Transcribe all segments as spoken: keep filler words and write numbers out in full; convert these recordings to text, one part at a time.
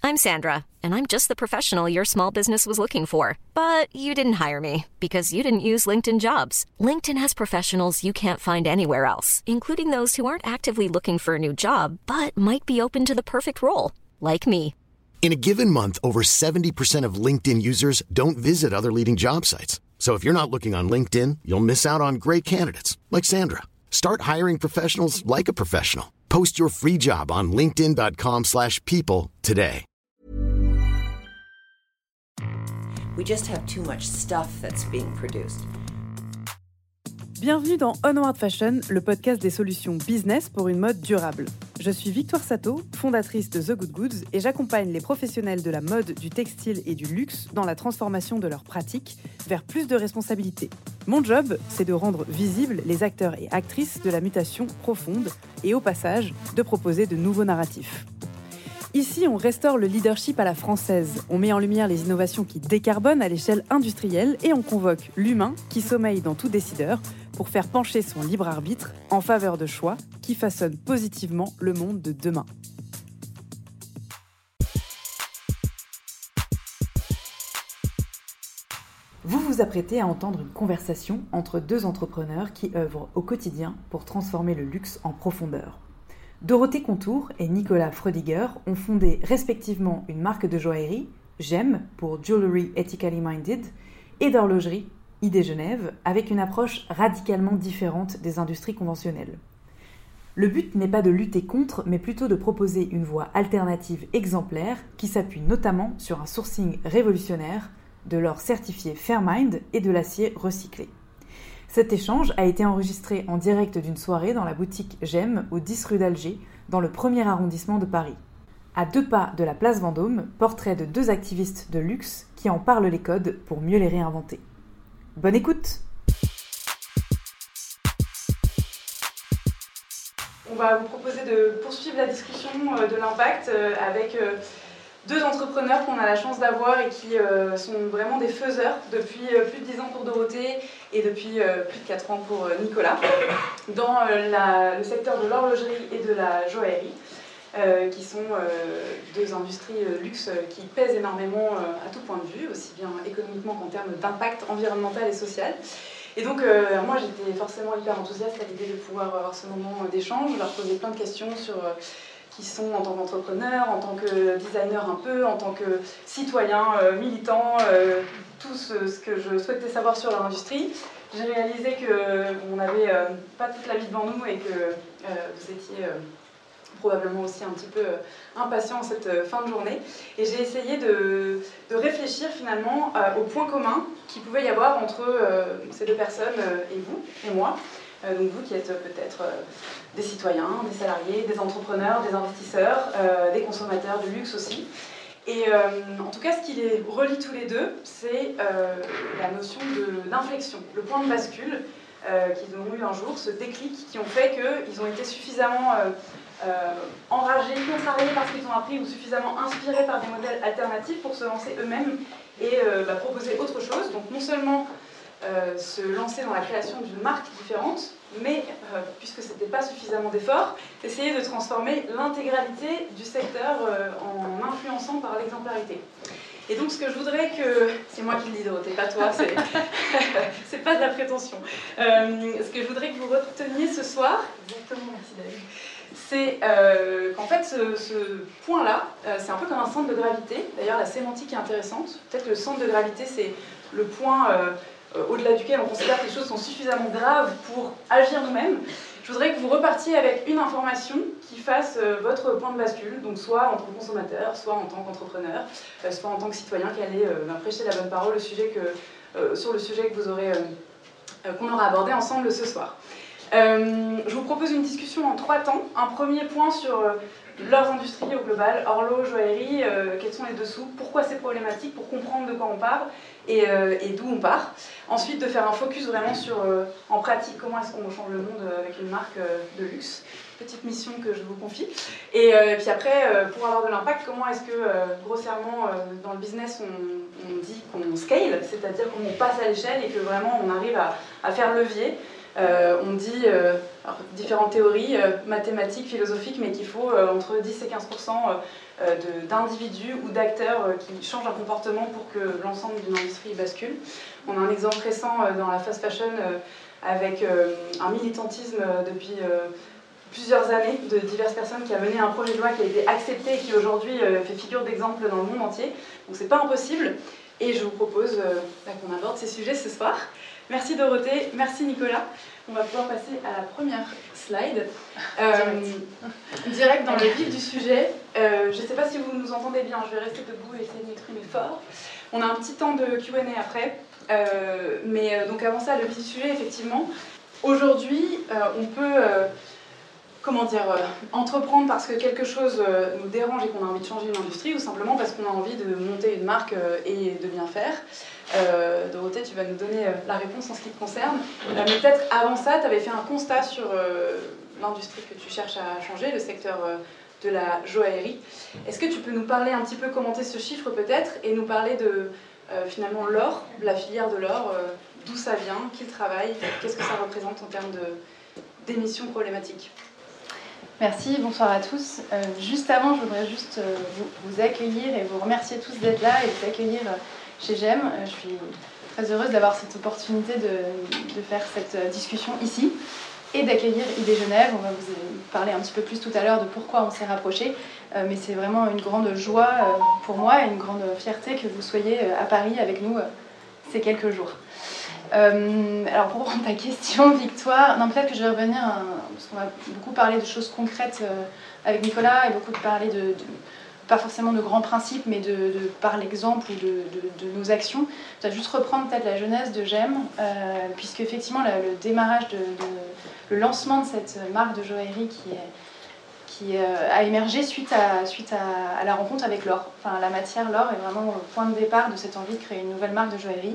I'm Sandra, and I'm just the professional your small business was looking for. But you didn't hire me because you didn't use LinkedIn Jobs. LinkedIn has professionals you can't find anywhere else, including those who aren't actively looking for a new job, but might be open to the perfect role, like me. In a given month, over seventy percent of LinkedIn users don't visit other leading job sites. So if you're not looking on LinkedIn, you'll miss out on great candidates like Sandra. Start hiring professionals like a professional. Post your free job on linkedin dot com slash people today. We just have too much stuff that's being produced. Bienvenue dans Onward Fashion, le podcast des solutions business pour une mode durable. Je suis Victoire Sato, fondatrice de The Good Goods, et j'accompagne les professionnels de la mode, du textile et du luxe dans la transformation de leurs pratiques vers plus de responsabilité. Mon job, c'est de rendre visibles les acteurs et actrices de la mutation profonde et au passage, de proposer de nouveaux narratifs. Ici, on restaure le leadership à la française, on met en lumière les innovations qui décarbonent à l'échelle industrielle et on convoque l'humain qui sommeille dans tout décideur pour faire pencher son libre arbitre en faveur de choix qui façonnent positivement le monde de demain. Vous vous apprêtez à entendre une conversation entre deux entrepreneurs qui œuvrent au quotidien pour transformer le luxe en profondeur. Dorothée Contour et Nicolas Freudiger ont fondé respectivement une marque de joaillerie, Gem pour Jewelry Ethically Minded, et d'horlogerie, I D Genève, avec une approche radicalement différente des industries conventionnelles. Le but n'est pas de lutter contre, mais plutôt de proposer une voie alternative exemplaire qui s'appuie notamment sur un sourcing révolutionnaire, de l'or certifié Fairmind et de l'acier recyclé. Cet échange a été enregistré en direct d'une soirée dans la boutique Gem au dix rue d'Alger, dans le premier arrondissement de Paris. À deux pas de la place Vendôme, portrait de deux activistes de luxe qui en parlent les codes pour mieux les réinventer. Bonne écoute! On va vous proposer de poursuivre la discussion de l'impact avec deux entrepreneurs qu'on a la chance d'avoir et qui euh, sont vraiment des faiseurs depuis euh, plus de dix ans pour Dorothée et depuis euh, plus de quatre ans pour euh, Nicolas, dans euh, la, le secteur de l'horlogerie et de la joaillerie, euh, qui sont euh, deux industries euh, luxe qui pèsent énormément euh, à tout point de vue, aussi bien économiquement qu'en termes d'impact environnemental et social. Et donc euh, moi j'étais forcément hyper enthousiaste à l'idée de pouvoir avoir ce moment d'échange, leur poser plein de questions sur euh, qui sont en tant qu'entrepreneurs, en tant que designer un peu, en tant que citoyen, euh, militant, euh, tout ce, ce que je souhaitais savoir sur leur industrie. J'ai réalisé qu'on n'avait euh, pas toute la vie devant nous et que euh, vous étiez euh, probablement aussi un petit peu euh, impatients cette euh, fin de journée. Et j'ai essayé de, de réfléchir finalement euh, aux points communs qu'il pouvait y avoir entre euh, ces deux personnes euh, et vous, et moi. Euh, donc vous qui êtes peut-être euh, des citoyens, des salariés, des entrepreneurs, des investisseurs, euh, des consommateurs de luxe aussi. Et euh, en tout cas, ce qui les relie tous les deux, c'est euh, la notion de, d'inflexion, le point de bascule euh, qu'ils ont eu un jour, ce déclic qui ont fait qu'ils ont été suffisamment euh, euh, enragés, contrariés par ce qu'ils ont appris ou suffisamment inspirés par des modèles alternatifs pour se lancer eux-mêmes et euh, bah, proposer autre chose. Donc non seulement Euh, se lancer dans la création d'une marque différente, mais euh, puisque ce n'était pas suffisamment d'efforts, essayer de transformer l'intégralité du secteur euh, en influençant par l'exemplarité. Et donc ce que je voudrais que... C'est moi qui le dis, Dorothée, pas toi, c'est, c'est pas de la prétention. Euh, ce que je voudrais que vous reteniez ce soir, exactement, merci David, c'est euh, qu'en fait ce, ce point-là, euh, c'est un peu comme un centre de gravité. D'ailleurs la sémantique est intéressante. Peut-être que le centre de gravité c'est le point... Euh, Euh, au-delà duquel on considère que les choses sont suffisamment graves pour agir nous-mêmes. Je voudrais que vous repartiez avec une information qui fasse euh, votre point de bascule, donc soit en tant que consommateur, soit en tant qu'entrepreneur, euh, soit en tant que citoyen qui allait euh, prêcher la bonne parole au sujet que, euh, sur le sujet que vous aurez, euh, euh, qu'on aura abordé ensemble ce soir. Euh, je vous propose une discussion en trois temps. Un premier point sur euh, leurs industries au global, horloge, joaillerie, euh, quels sont les dessous, pourquoi c'est problématique, pour comprendre de quoi on parle et, euh, et d'où on part. Ensuite, de faire un focus vraiment sur, euh, en pratique, comment est-ce qu'on change le monde avec une marque euh, de luxe. Petite mission que je vous confie. Et, euh, et puis après, euh, pour avoir de l'impact, comment est-ce que, euh, grossièrement, euh, dans le business, on, on dit qu'on scale, c'est-à-dire qu'on passe à l'échelle et que vraiment on arrive à, à faire levier. Euh, on dit, euh, alors, différentes théories euh, mathématiques, philosophiques, mais qu'il faut euh, entre dix et quinze pour cent euh, d'individus ou d'acteurs euh, qui changent un comportement pour que l'ensemble d'une industrie bascule. On a un exemple récent euh, dans la fast fashion euh, avec euh, un militantisme euh, depuis euh, plusieurs années de diverses personnes qui a mené un projet de loi qui a été accepté et qui aujourd'hui euh, fait figure d'exemple dans le monde entier. Donc c'est pas impossible et je vous propose euh, qu'on aborde ces sujets ce soir. Merci Dorothée, merci Nicolas. On va pouvoir passer à la première slide. Euh, direct. direct dans le vif du sujet. Euh, je ne sais pas si vous nous entendez bien, je vais rester debout et essayer de m'exprimer fort. On a un petit temps de Q and A après. Euh, mais euh, donc avant ça, le vif du sujet, effectivement. Aujourd'hui, euh, on peut... Euh, comment dire, euh, entreprendre parce que quelque chose euh, nous dérange et qu'on a envie de changer une industrie ou simplement parce qu'on a envie de monter une marque euh, et de bien faire. Euh, Dorothée, tu vas nous donner euh, la réponse en ce qui te concerne. Euh, mais peut-être avant ça, tu avais fait un constat sur euh, l'industrie que tu cherches à changer, le secteur euh, de la joaillerie. Est-ce que tu peux nous parler un petit peu, commenter ce chiffre peut-être, et nous parler de euh, finalement l'or, la filière de l'or, euh, d'où ça vient, qui le travaille, qu'est-ce que ça représente en termes d'émissions problématiques? Merci, bonsoir à tous. Euh, juste avant, je voudrais juste euh, vous, vous accueillir et vous remercier tous d'être là et vous accueillir euh, chez GEM. Euh, je suis très heureuse d'avoir cette opportunité de, de faire cette euh, discussion ici et d'accueillir I D Genève. On va vous parler un petit peu plus tout à l'heure de pourquoi on s'est rapprochés, euh, mais c'est vraiment une grande joie euh, pour moi et une grande fierté que vous soyez euh, à Paris avec nous euh, ces quelques jours. Euh, alors pour reprendre ta question, Victoire, non, peut-être que je vais revenir, hein, parce qu'on va beaucoup parler de choses concrètes euh, avec Nicolas et beaucoup parler de, de, pas forcément de grands principes, mais de, de par l'exemple ou de, de, de nos actions. Je vais juste reprendre peut-être la jeunesse de GEM, euh, puisque effectivement le, le démarrage, de, de, le lancement de cette marque de joaillerie qui, est, qui euh, a émergé suite, à, suite à, à la rencontre avec l'or. Enfin, la matière, l'or, est vraiment au point de départ de cette envie de créer une nouvelle marque de joaillerie.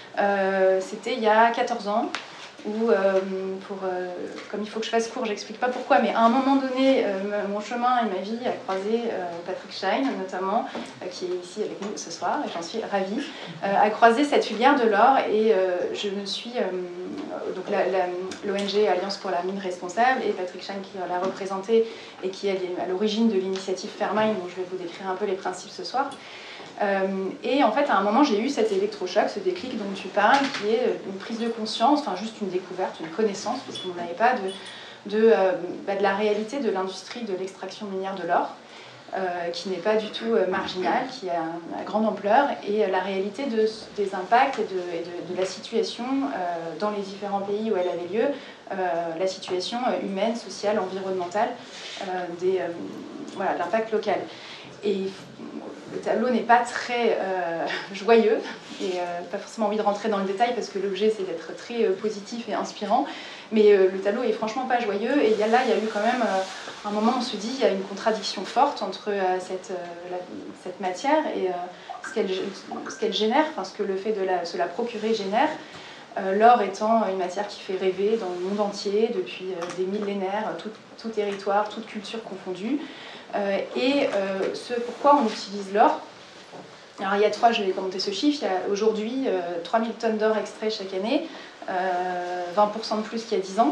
Euh, c'était il y a quatorze ans, où, euh, pour, euh, comme il faut que je fasse court, j'explique pas pourquoi, mais à un moment donné, euh, mon chemin et ma vie a croisé euh, Patrick Schein, notamment, euh, qui est ici avec nous ce soir, et j'en suis ravie, euh, a croisé cette filière de l'or, et euh, je me suis, euh, donc l'O N G Alliance pour la mine responsable, et Patrick Schein qui l'a représenté, et qui est à l'origine de l'initiative Fairmine, dont je vais vous décrire un peu les principes ce soir. Euh, et en fait, à un moment, j'ai eu cet électrochoc, ce déclic dont tu parles, qui est une prise de conscience, enfin juste une découverte, une connaissance, parce qu'on n'avait pas de, de, euh, bah, de la réalité de l'industrie de l'extraction minière de l'or, euh, qui n'est pas du tout euh, marginale, qui a une grande ampleur, et euh, la réalité de, des impacts et de, et de, de la situation euh, dans les différents pays où elle avait lieu, euh, la situation humaine, sociale, environnementale, euh, des, euh, voilà, l'impact local. Et le tableau n'est pas très euh, joyeux, et euh, pas forcément envie de rentrer dans le détail parce que l'objet c'est d'être très euh, positif et inspirant, mais euh, le tableau est franchement pas joyeux, et y a, là il y a eu quand même euh, un moment où on se dit il y a une contradiction forte entre euh, cette, euh, la, cette matière et euh, ce qu'elle ce qu'elle génère, enfin ce que le fait de la, se la procurer génère. Euh, l'or étant une matière qui fait rêver dans le monde entier depuis euh, des millénaires, tout, tout territoire, toute culture confondue. Euh, et euh, ce pourquoi on utilise l'or. Alors il y a trois, je vais commenter ce chiffre, il y a aujourd'hui euh, trois mille tonnes d'or extraits chaque année, euh, vingt pour cent de plus qu'il y a dix ans.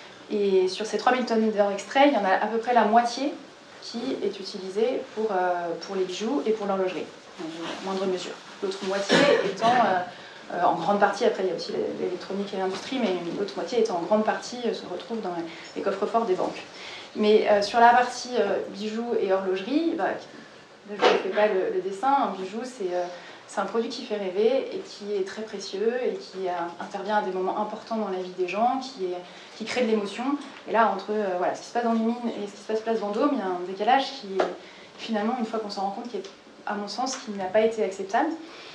Et sur ces trois mille tonnes d'or extraits, il y en a à peu près la moitié qui est utilisée pour, euh, pour les bijoux et pour l'horlogerie, dans une moindre mesure. L'autre moitié étant, euh, euh, en grande partie, après il y a aussi l'électronique et l'industrie, mais l'autre moitié étant en grande partie euh, se retrouve dans les coffres-forts des banques. Mais euh, sur la partie euh, bijoux et horlogerie, bah, je ne fais pas le, le dessin, un bijou c'est euh, un produit qui fait rêver et qui est très précieux et qui euh, intervient à des moments importants dans la vie des gens, qui, est, qui crée de l'émotion. Et là, entre euh, voilà, ce qui se passe dans les mines et ce qui se passe place Vendôme, il y a un décalage qui, finalement, une fois qu'on s'en rend compte, qui est, à mon sens, qui n'a pas été acceptable.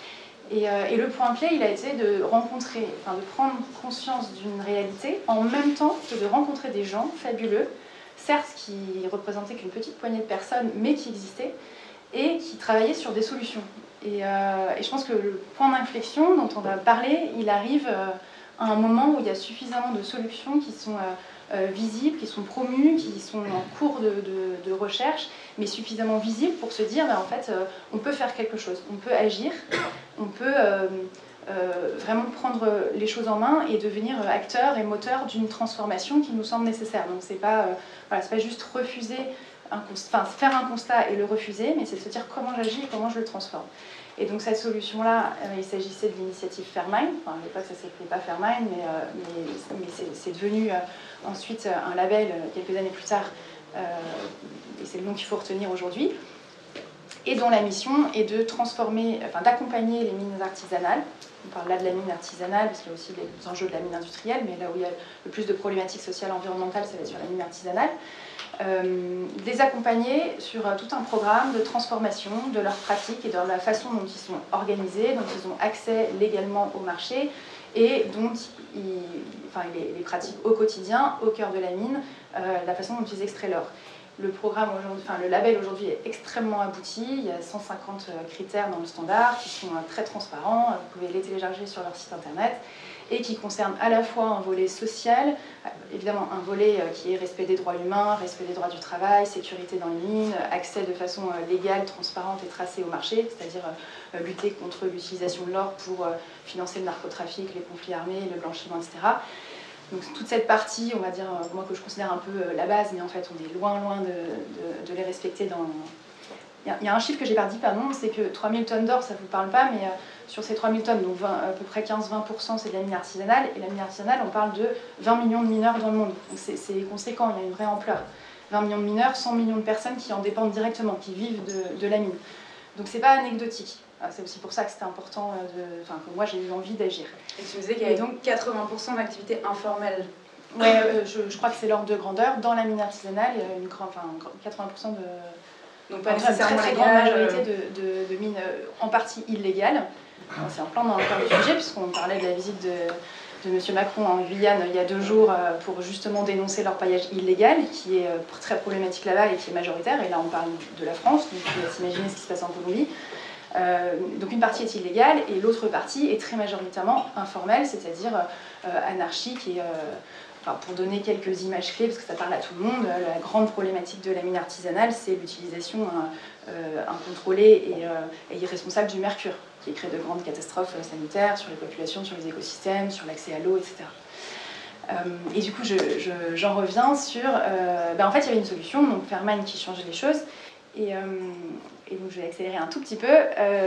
Et, euh, et le point clé, il a été de rencontrer, enfin de prendre conscience d'une réalité en même temps que de rencontrer des gens fabuleux, certes qui représentaient qu'une petite poignée de personnes, mais qui existaient, et qui travaillaient sur des solutions. Et, euh, et je pense que le point d'inflexion dont on va parler, il arrive euh, à un moment où il y a suffisamment de solutions qui sont euh, euh, visibles, qui sont promues, qui sont en cours de, de, de recherche, mais suffisamment visibles pour se dire, ben, en fait, euh, on peut faire quelque chose, on peut agir, on peut... Euh, euh, vraiment prendre les choses en main et devenir acteur et moteur d'une transformation qui nous semble nécessaire. Donc c'est pas, euh, voilà, c'est pas juste refuser, un enfin, faire un constat et le refuser, mais c'est se dire comment j'agis et comment je le transforme. Et donc cette solution-là, euh, il s'agissait de l'initiative Fairmind. Enfin, à l'époque, ça ne s'appelait pas Fairmind, mais, euh, mais, mais c'est, c'est devenu euh, ensuite un label euh, quelques années plus tard, euh, et c'est le nom qu'il faut retenir aujourd'hui, et dont la mission est de transformer, enfin d'accompagner les mines artisanales. On parle là de la mine artisanale, parce qu'il y a aussi les enjeux de la mine industrielle, mais là où il y a le plus de problématiques sociales et environnementales, ça va être sur la mine artisanale. Euh, les accompagner sur euh, tout un programme de transformation de leurs pratiques et de la façon dont ils sont organisés, dont ils ont accès légalement au marché et dont ils, enfin, les, les pratiquent au quotidien, au cœur de la mine, euh, la façon dont ils extraient l'or. Le programme aujourd'hui, enfin le label aujourd'hui est extrêmement abouti. Il y a cent cinquante critères dans le standard qui sont très transparents. Vous pouvez les télécharger sur leur site internet et qui concernent à la fois un volet social, évidemment un volet qui est respect des droits humains, respect des droits du travail, sécurité dans les mines, accès de façon légale, transparente et tracée au marché, c'est-à-dire lutter contre l'utilisation de l'or pour financer le narcotrafic, les conflits armés, le blanchiment, et cetera. Donc toute cette partie, on va dire, moi que je considère un peu la base, mais en fait on est loin, loin de, de, de les respecter dans... Il y, a, il y a un chiffre que j'ai pas dit, pardon, c'est que trois mille tonnes d'or, ça vous parle pas, mais euh, sur ces trois mille tonnes, donc vingt, à peu près quinze à vingt pour cent c'est de la mine artisanale, et la mine artisanale, on parle de vingt millions de mineurs dans le monde. Donc c'est, c'est conséquent, il y a une vraie ampleur. vingt millions de mineurs, cent millions de personnes qui en dépendent directement, qui vivent de, de la mine. Donc c'est pas anecdotique. C'est aussi pour ça que c'était important, de, enfin, que moi j'ai eu envie d'agir. Et tu me disais qu'il y avait donc quatre-vingts pour cent d'activités informelles. Oui, euh, je, je crois que c'est l'ordre de grandeur. Dans la mine artisanale, il y a une grande, enfin, quatre-vingts pour cent de... Donc pas une très, nécessairement très légal, grande majorité euh... de, de, de mines euh, en partie illégales. Alors, c'est en plein dans le cœur du sujet, puisqu'on parlait de la visite de, de M. Macron en Guyane il y a deux jours euh, pour justement dénoncer l'orpaillage illégal, qui est euh, très problématique là-bas et qui est majoritaire. Et là, on parle de la France, donc on va s'imaginer ce qui se passe en Colombie. Euh, donc une partie est illégale et l'autre partie est très majoritairement informelle, c'est-à-dire euh, anarchique et... Euh, Enfin, pour donner quelques images clés, parce que ça parle à tout le monde, la grande problématique de la mine artisanale, c'est l'utilisation euh, incontrôlée et, euh, et irresponsable du mercure, qui crée de grandes catastrophes sanitaires sur les populations, sur les écosystèmes, sur l'accès à l'eau, et cetera. Euh, et du coup, je, je, j'en reviens sur... Euh, ben en fait, il y avait une solution, donc Fairmind qui changeait les choses. Et, euh, et donc, je vais accélérer un tout petit peu. Euh,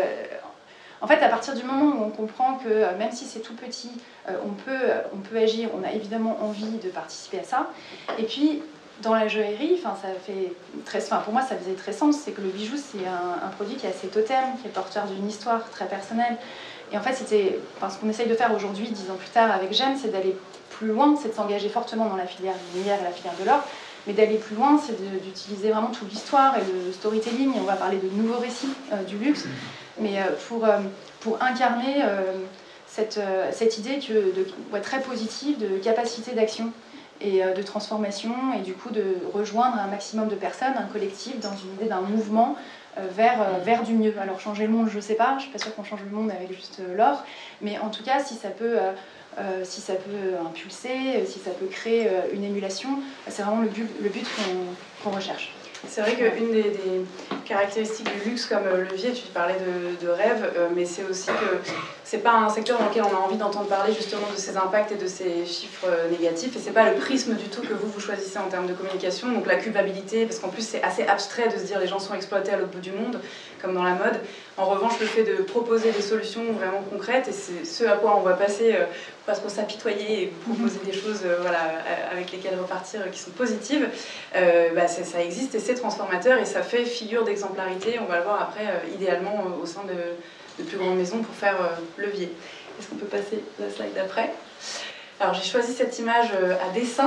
En fait, à partir du moment où on comprend que même si c'est tout petit, on peut, on peut agir, on a évidemment envie de participer à ça. Et puis, dans la joaillerie, enfin, ça fait très, enfin, pour moi, ça faisait très sens, c'est que le bijou, c'est un, un produit qui est assez totem, qui est porteur d'une histoire très personnelle. Et en fait, c'était, enfin, ce qu'on essaye de faire aujourd'hui, dix ans plus tard, avec Gem, c'est d'aller plus loin, c'est de s'engager fortement dans la filière minière et la filière de l'or, mais d'aller plus loin, c'est de, d'utiliser vraiment toute l'histoire et le storytelling. Et on va parler de nouveaux récits euh, du luxe, mais euh, pour, euh, pour incarner euh, cette, euh, cette idée que, de, ouais, très positive de capacité d'action et euh, de transformation, et du coup de rejoindre un maximum de personnes, un collectif, dans une idée d'un mouvement euh, vers, euh, vers du mieux. Alors changer le monde, je ne sais pas, je ne suis pas sûre qu'on change le monde avec juste euh, l'or, mais en tout cas, si ça peut... Euh, Euh, si ça peut impulser, euh, si ça peut créer euh, une émulation, c'est vraiment le but, le but qu'on, qu'on recherche. C'est vrai qu'une des, des caractéristiques du luxe comme levier, tu parlais de, de rêve, euh, mais c'est aussi que c'est pas un secteur dans lequel on a envie d'entendre parler justement de ses impacts et de ses chiffres négatifs, et c'est pas le prisme du tout que vous, vous choisissez en termes de communication, donc la culpabilité, parce qu'en plus c'est assez abstrait de se dire les gens sont exploités à l'autre bout du monde, comme dans la mode. En revanche, le fait de proposer des solutions vraiment concrètes, et c'est ce à quoi on va passer, euh, pas trop s'apitoyer et proposer des choses euh, voilà, avec lesquelles repartir euh, qui sont positives, euh, bah, ça, ça existe et c'est transformateur et ça fait figure d'exemplarité, on va le voir après, euh, idéalement euh, au sein de, de plus grandes maisons pour faire euh, levier. Est-ce qu'on peut passer la slide d'après ? Alors j'ai choisi cette image euh, à dessin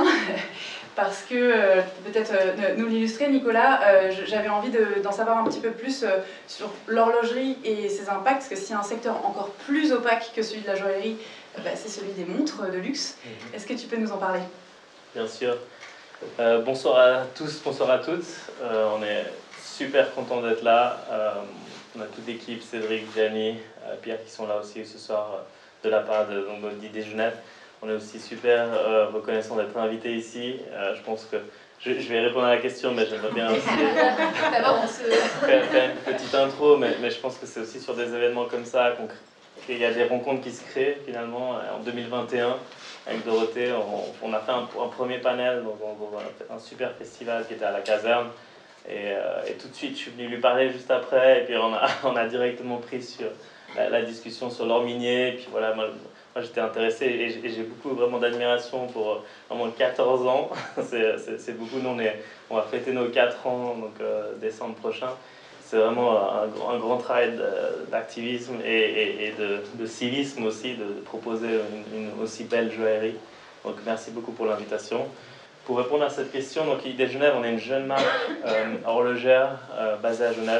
parce que, euh, peut-être euh, nous l'illustrer Nicolas, euh, j'avais envie de, d'en savoir un petit peu plus euh, sur l'horlogerie et ses impacts, parce que s'il y a un secteur encore plus opaque que celui de la joaillerie, euh, bah, c'est celui des montres de luxe. Mm-hmm. Est-ce que tu peux nous en parler ? Bien sûr. Euh, bonsoir à tous, bonsoir à toutes. Euh, on est super contents d'être là. Euh, on a toute l'équipe, Cédric, Gianni, euh, Pierre qui sont là aussi ce soir euh, de la part de donc, d'Idées Genève. On est aussi super euh, reconnaissant d'être invité ici. Euh, je pense que je, je vais répondre à la question, mais j'aimerais bien aussi faire, faire une petite intro. Mais, mais je pense que c'est aussi sur des événements comme ça qu'on, il y a des rencontres qui se créent finalement. En deux mille vingt et un, avec Dorothée, on, on a fait un, un premier panel dans, dans un super festival qui était à la caserne. Et, euh, et tout de suite, je suis venu lui parler juste après. Et puis on a, on a directement pris sur la, la discussion sur l'or minier. Et puis voilà, moi, moi j'étais intéressé et j'ai beaucoup vraiment d'admiration pour vraiment quatorze ans. C'est beaucoup. Nous, on, est, on va fêter nos quatre ans, donc euh, décembre prochain. C'est vraiment un, un grand travail d'activisme et, et, et de, de civisme aussi, de, de proposer une, une aussi belle joaillerie. Donc merci beaucoup pour l'invitation. Pour répondre à cette question, donc I D Genève, on est une jeune marque euh, horlogère euh, basée à Genève.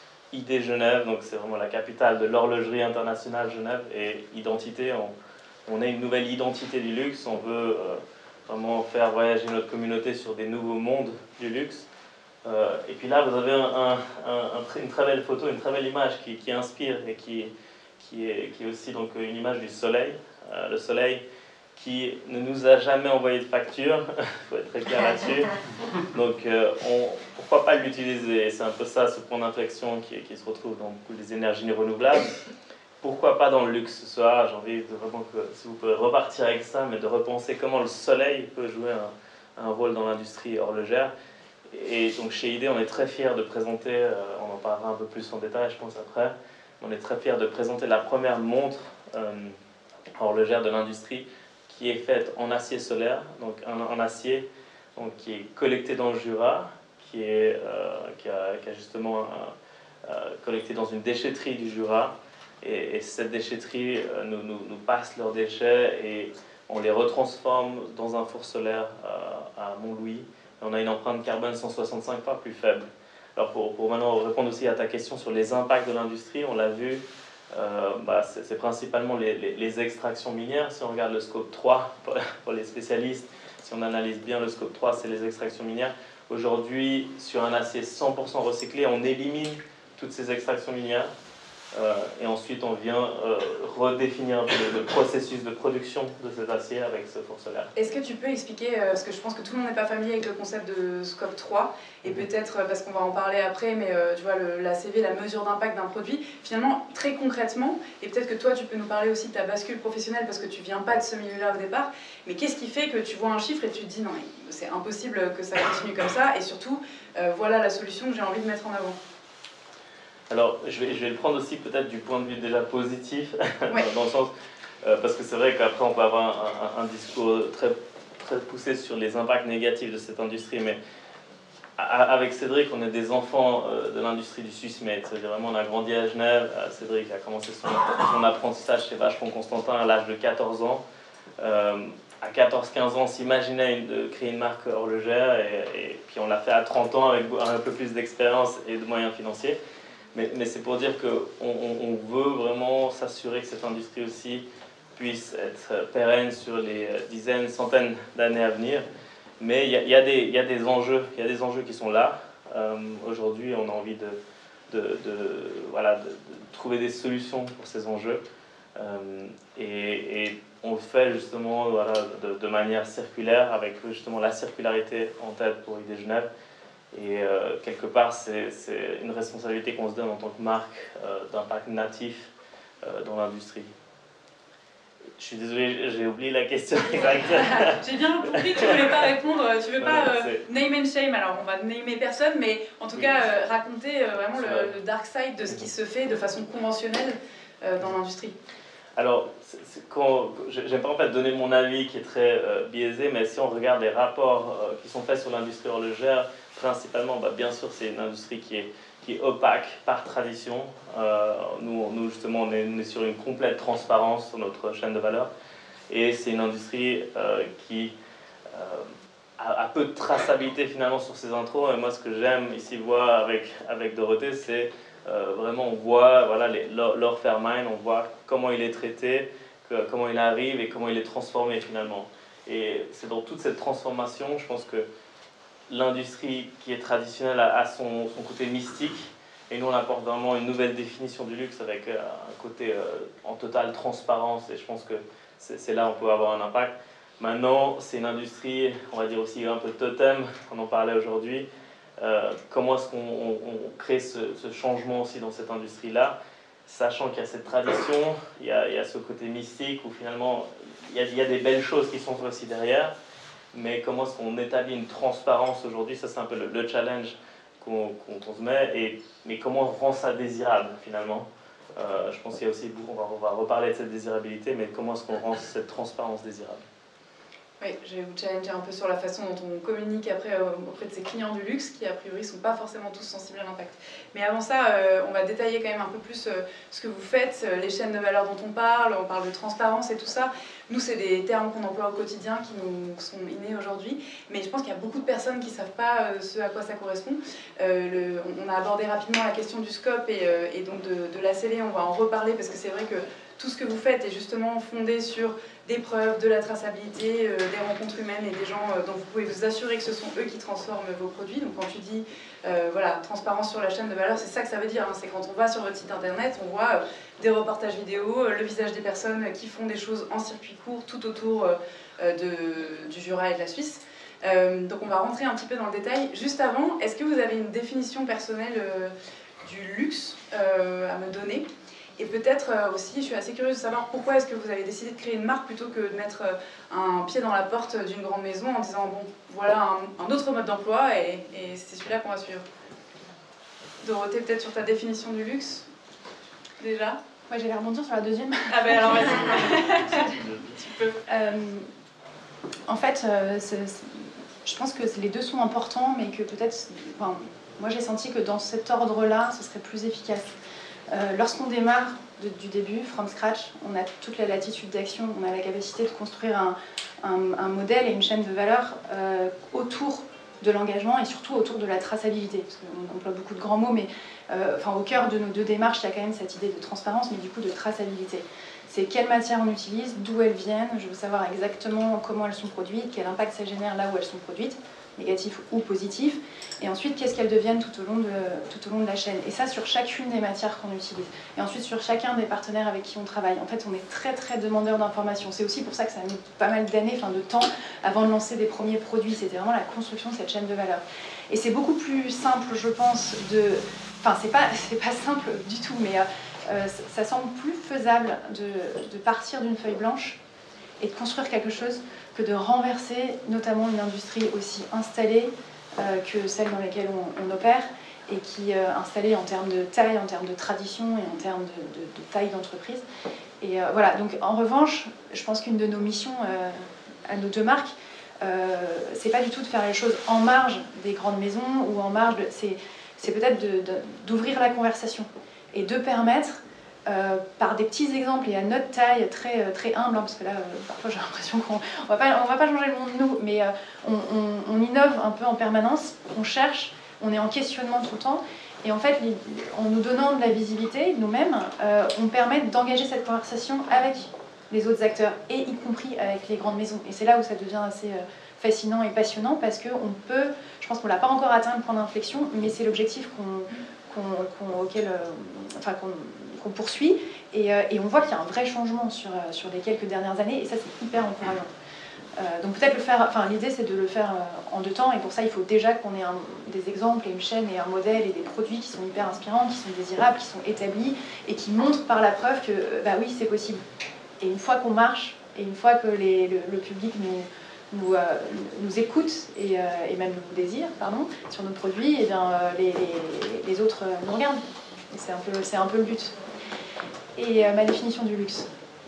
I D Genève, donc c'est vraiment la capitale de l'horlogerie internationale Genève. Et identité, on, on est une nouvelle identité du luxe. On veut euh, vraiment faire voyager notre communauté sur des nouveaux mondes du luxe. Euh, et puis là, vous avez un, un, un, une très belle photo, une très belle image qui, qui inspire et qui, qui, est, qui est aussi donc une image du soleil. Euh, le soleil qui ne nous a jamais envoyé de facture, il faut être très clair là-dessus. Donc, euh, on, pourquoi pas l'utiliser? C'est un peu ça, ce point d'inflexion qui, qui se retrouve dans beaucoup des énergies renouvelables. Pourquoi pas dans le luxe ce soir? J'ai envie de vraiment que, si vous pouvez repartir avec ça, mais de repenser comment le soleil peut jouer un, un rôle dans l'industrie horlogère. Et donc chez I D, on est très fiers de présenter, euh, on en parlera un peu plus en détail je pense après, on est très fiers de présenter la première montre euh, horlogère de l'industrie qui est faite en acier solaire, donc un, un acier donc, qui est collecté dans le Jura, qui, est, euh, qui, a, qui a justement euh, collecté dans une déchetterie du Jura, et, et cette déchetterie euh, nous, nous, nous passe leurs déchets et on les retransforme dans un four solaire euh, à Montlouis. On a une empreinte carbone cent soixante-cinq fois plus faible. Alors pour, pour maintenant répondre aussi à ta question sur les impacts de l'industrie, on l'a vu, euh, bah c'est principalement les, les, les extractions minières. Si on regarde le scope trois, pour, pour les spécialistes, si on analyse bien le scope trois, c'est les extractions minières. Aujourd'hui, sur un acier cent pour cent recyclé, on élimine toutes ces extractions minières. Euh, et ensuite, on vient euh, redéfinir le, le processus de production de cet acier avec ce four solaire. Est-ce que tu peux expliquer, euh, parce que je pense que tout le monde n'est pas familier avec le concept de scope trois, et peut-être, euh, parce qu'on va en parler après, mais euh, tu vois, le, la C V, la mesure d'impact d'un produit, finalement, très concrètement, et peut-être que toi, tu peux nous parler aussi de ta bascule professionnelle, parce que tu viens pas de ce milieu-là au départ, mais qu'est-ce qui fait que tu vois un chiffre et tu te dis, non, c'est impossible que ça continue comme ça, et surtout, euh, voilà la solution que j'ai envie de mettre en avant. Alors, je vais, je vais le prendre aussi peut-être du point de vue déjà positif, ouais. dans le sens, euh, parce que c'est vrai qu'après on peut avoir un, un, un discours très, très poussé sur les impacts négatifs de cette industrie, mais à, avec Cédric, on est des enfants euh, de l'industrie du Swissmade, c'est-à-dire vraiment on a grandi à Genève, Cédric a commencé son, son apprentissage chez Vacheron Constantin à l'âge de quatorze ans. Euh, à quatorze quinze ans, on s'imaginait de créer une marque horlogère, et, et puis on l'a fait à trente ans avec un peu plus d'expérience et de moyens financiers. Mais, mais c'est pour dire qu'on on, on veut vraiment s'assurer que cette industrie aussi puisse être pérenne sur les dizaines, centaines d'années à venir. Mais il y, y, y a des enjeux, il y a des enjeux qui sont là. Euh, Aujourd'hui, on a envie de, de, de, voilà, de, de trouver des solutions pour ces enjeux. Euh, et, et on le fait justement voilà, de, de manière circulaire, avec justement la circularité en tête pour I D Genève. Et euh, quelque part, c'est une responsabilité qu'on se donne en tant que marque euh, d'impact natif euh, dans l'industrie. Je suis désolé, j'ai oublié la question exacte. J'ai bien compris que tu ne voulais pas répondre, tu ne veux pas euh, name and shame, alors on va namer personne, mais en tout oui. cas euh, raconter euh, vraiment le, le dark side de ce qui se fait de façon conventionnelle euh, dans l'industrie. Alors, j'aime pas en fait donner mon avis qui est très euh, biaisé, mais si on regarde les rapports euh, qui sont faits sur l'industrie horlogère, principalement, bah, bien sûr, c'est une industrie qui est, qui est opaque par tradition. Euh, nous, nous, justement, on est, on est sur une complète transparence sur notre chaîne de valeur. Et c'est une industrie euh, qui euh, a, a peu de traçabilité finalement sur ses intros. Et moi, ce que j'aime ici voir avec, avec Dorothée, c'est euh, vraiment, on voit voilà, l'or Fairmine, on voit comment il est traité, que, comment il arrive et comment il est transformé finalement. Et c'est dans toute cette transformation, je pense que l'industrie qui est traditionnelle a, a son, son côté mystique, et nous on apporte vraiment une nouvelle définition du luxe avec euh, un côté euh, en totale transparence, et je pense que c'est là où on peut avoir un impact. Maintenant, c'est une industrie, on va dire aussi un peu totem, on en parlait aujourd'hui. Euh, comment est-ce qu'on on, on crée ce, ce changement aussi dans cette industrie-là? sachant qu'il y a cette tradition, il y a, il y a ce côté mystique où finalement il y, a, il y a des belles choses qui sont aussi derrière, mais comment est-ce qu'on établit une transparence aujourd'hui, ça c'est un peu le, le challenge qu'on, qu'on, qu'on se met, et, mais comment on rend ça désirable finalement. Euh, je pense qu'il y a aussi, on va, on va reparler de cette désirabilité, mais comment est-ce qu'on rend cette transparence désirable? Oui, je vais vous challenger un peu sur la façon dont on communique après euh, auprès de ces clients du luxe qui a priori ne sont pas forcément tous sensibles à l'impact. Mais avant ça, euh, on va détailler quand même un peu plus euh, ce que vous faites, euh, les chaînes de valeur dont on parle, on parle de transparence et tout ça. Nous, c'est des termes qu'on emploie au quotidien qui nous sont innés aujourd'hui, mais je pense qu'il y a beaucoup de personnes qui ne savent pas euh, ce à quoi ça correspond. Euh, le, on a abordé rapidement la question du scope et, euh, et donc de, de l'A C L, on va en reparler parce que c'est vrai que tout ce que vous faites est justement fondé sur des preuves, de la traçabilité, euh, des rencontres humaines et des gens euh, dont vous pouvez vous assurer que ce sont eux qui transforment vos produits. Donc quand tu dis euh, voilà, transparence sur la chaîne de valeur, c'est ça que ça veut dire. Hein. C'est quand on va sur votre site internet, on voit euh, des reportages vidéo, euh, le visage des personnes qui font des choses en circuit court tout autour euh, de, du Jura et de la Suisse. Euh, donc on va rentrer un petit peu dans le détail. Juste avant, est-ce que vous avez une définition personnelle euh, du luxe euh, à me donner ? Et peut-être euh, aussi, je suis assez curieuse de savoir pourquoi est-ce que vous avez décidé de créer une marque plutôt que de mettre euh, un pied dans la porte d'une grande maison en disant bon, voilà un, un autre mode d'emploi et, et c'est celui-là qu'on va suivre. Dorothée, peut-être sur ta définition du luxe, déjà. Moi, j'allais rebondir sur la deuxième. Ah ben alors vas-y. Tu peux. Euh, en fait, euh, c'est, c'est, je pense que les deux sont importants, mais que peut-être, enfin, moi j'ai senti que dans cet ordre-là, ce serait plus efficace. Euh, lorsqu'on démarre de, du début, from scratch, on a toute la latitude d'action, on a la capacité de construire un, un, un modèle et une chaîne de valeur euh, autour de l'engagement et surtout autour de la traçabilité. Parce qu'on emploie beaucoup de grands mots, mais euh, enfin, au cœur de nos deux démarches, il y a quand même cette idée de transparence, mais du coup de traçabilité. C'est quelles matières on utilise, d'où elles viennent, je veux savoir exactement comment elles sont produites, quel impact ça génère là où elles sont produites, négatif ou positif, et ensuite qu'est-ce qu'elles deviennent tout au long de, tout au long de la chaîne. Et ça sur chacune des matières qu'on utilise. Et ensuite sur chacun des partenaires avec qui on travaille. En fait, on est très très demandeur d'informations. C'est aussi pour ça que ça a mis pas mal d'années, enfin de temps, avant de lancer des premiers produits. C'était vraiment la construction de cette chaîne de valeur. Et c'est beaucoup plus simple, je pense, de... Enfin, c'est pas, c'est pas simple du tout, mais euh, ça semble plus faisable de, de partir d'une feuille blanche et de construire quelque chose que de renverser notamment une industrie aussi installée euh, que celle dans laquelle on, on opère et qui est euh, installée en termes de taille, en termes de tradition et en termes de, de, de taille d'entreprise. Et euh, voilà, donc en revanche, je pense qu'une de nos missions euh, à nos deux marques, euh, c'est pas du tout de faire les choses en marge des grandes maisons ou en marge de... C'est, c'est peut-être de, de, d'ouvrir la conversation et de permettre Euh, par des petits exemples et à notre taille très, très humble, hein, parce que là euh, parfois j'ai l'impression qu'on ne va pas, on va pas changer le monde nous, mais euh, on, on, on innove un peu en permanence, on cherche, on est en questionnement tout le temps, et en fait les, en nous donnant de la visibilité nous-mêmes, euh, on permet d'engager cette conversation avec les autres acteurs, et y compris avec les grandes maisons, et c'est là où ça devient assez euh, fascinant et passionnant, parce qu'on peut, je pense qu'on ne l'a pas encore atteint le point d'inflexion, mais c'est l'objectif qu'on, qu'on, qu'on, auquel, euh, enfin, qu'on qu'on poursuit, et, euh, et on voit qu'il y a un vrai changement sur, euh, sur les quelques dernières années, et ça c'est hyper encourageant. Euh, donc peut-être le faire, enfin l'idée c'est de le faire euh, en deux temps, et pour ça il faut déjà qu'on ait un, des exemples et une chaîne et un modèle et des produits qui sont hyper inspirants, qui sont désirables, qui sont établis, et qui montrent par la preuve que euh, bah oui c'est possible. Et une fois qu'on marche, et une fois que les, le, le public nous, nous, euh, nous écoute, et, euh, et même nous désire, pardon, sur nos produits, et bien euh, les, les, les autres euh, nous regardent. Et c'est un peu, c'est un peu le but. Et euh, ma définition du luxe.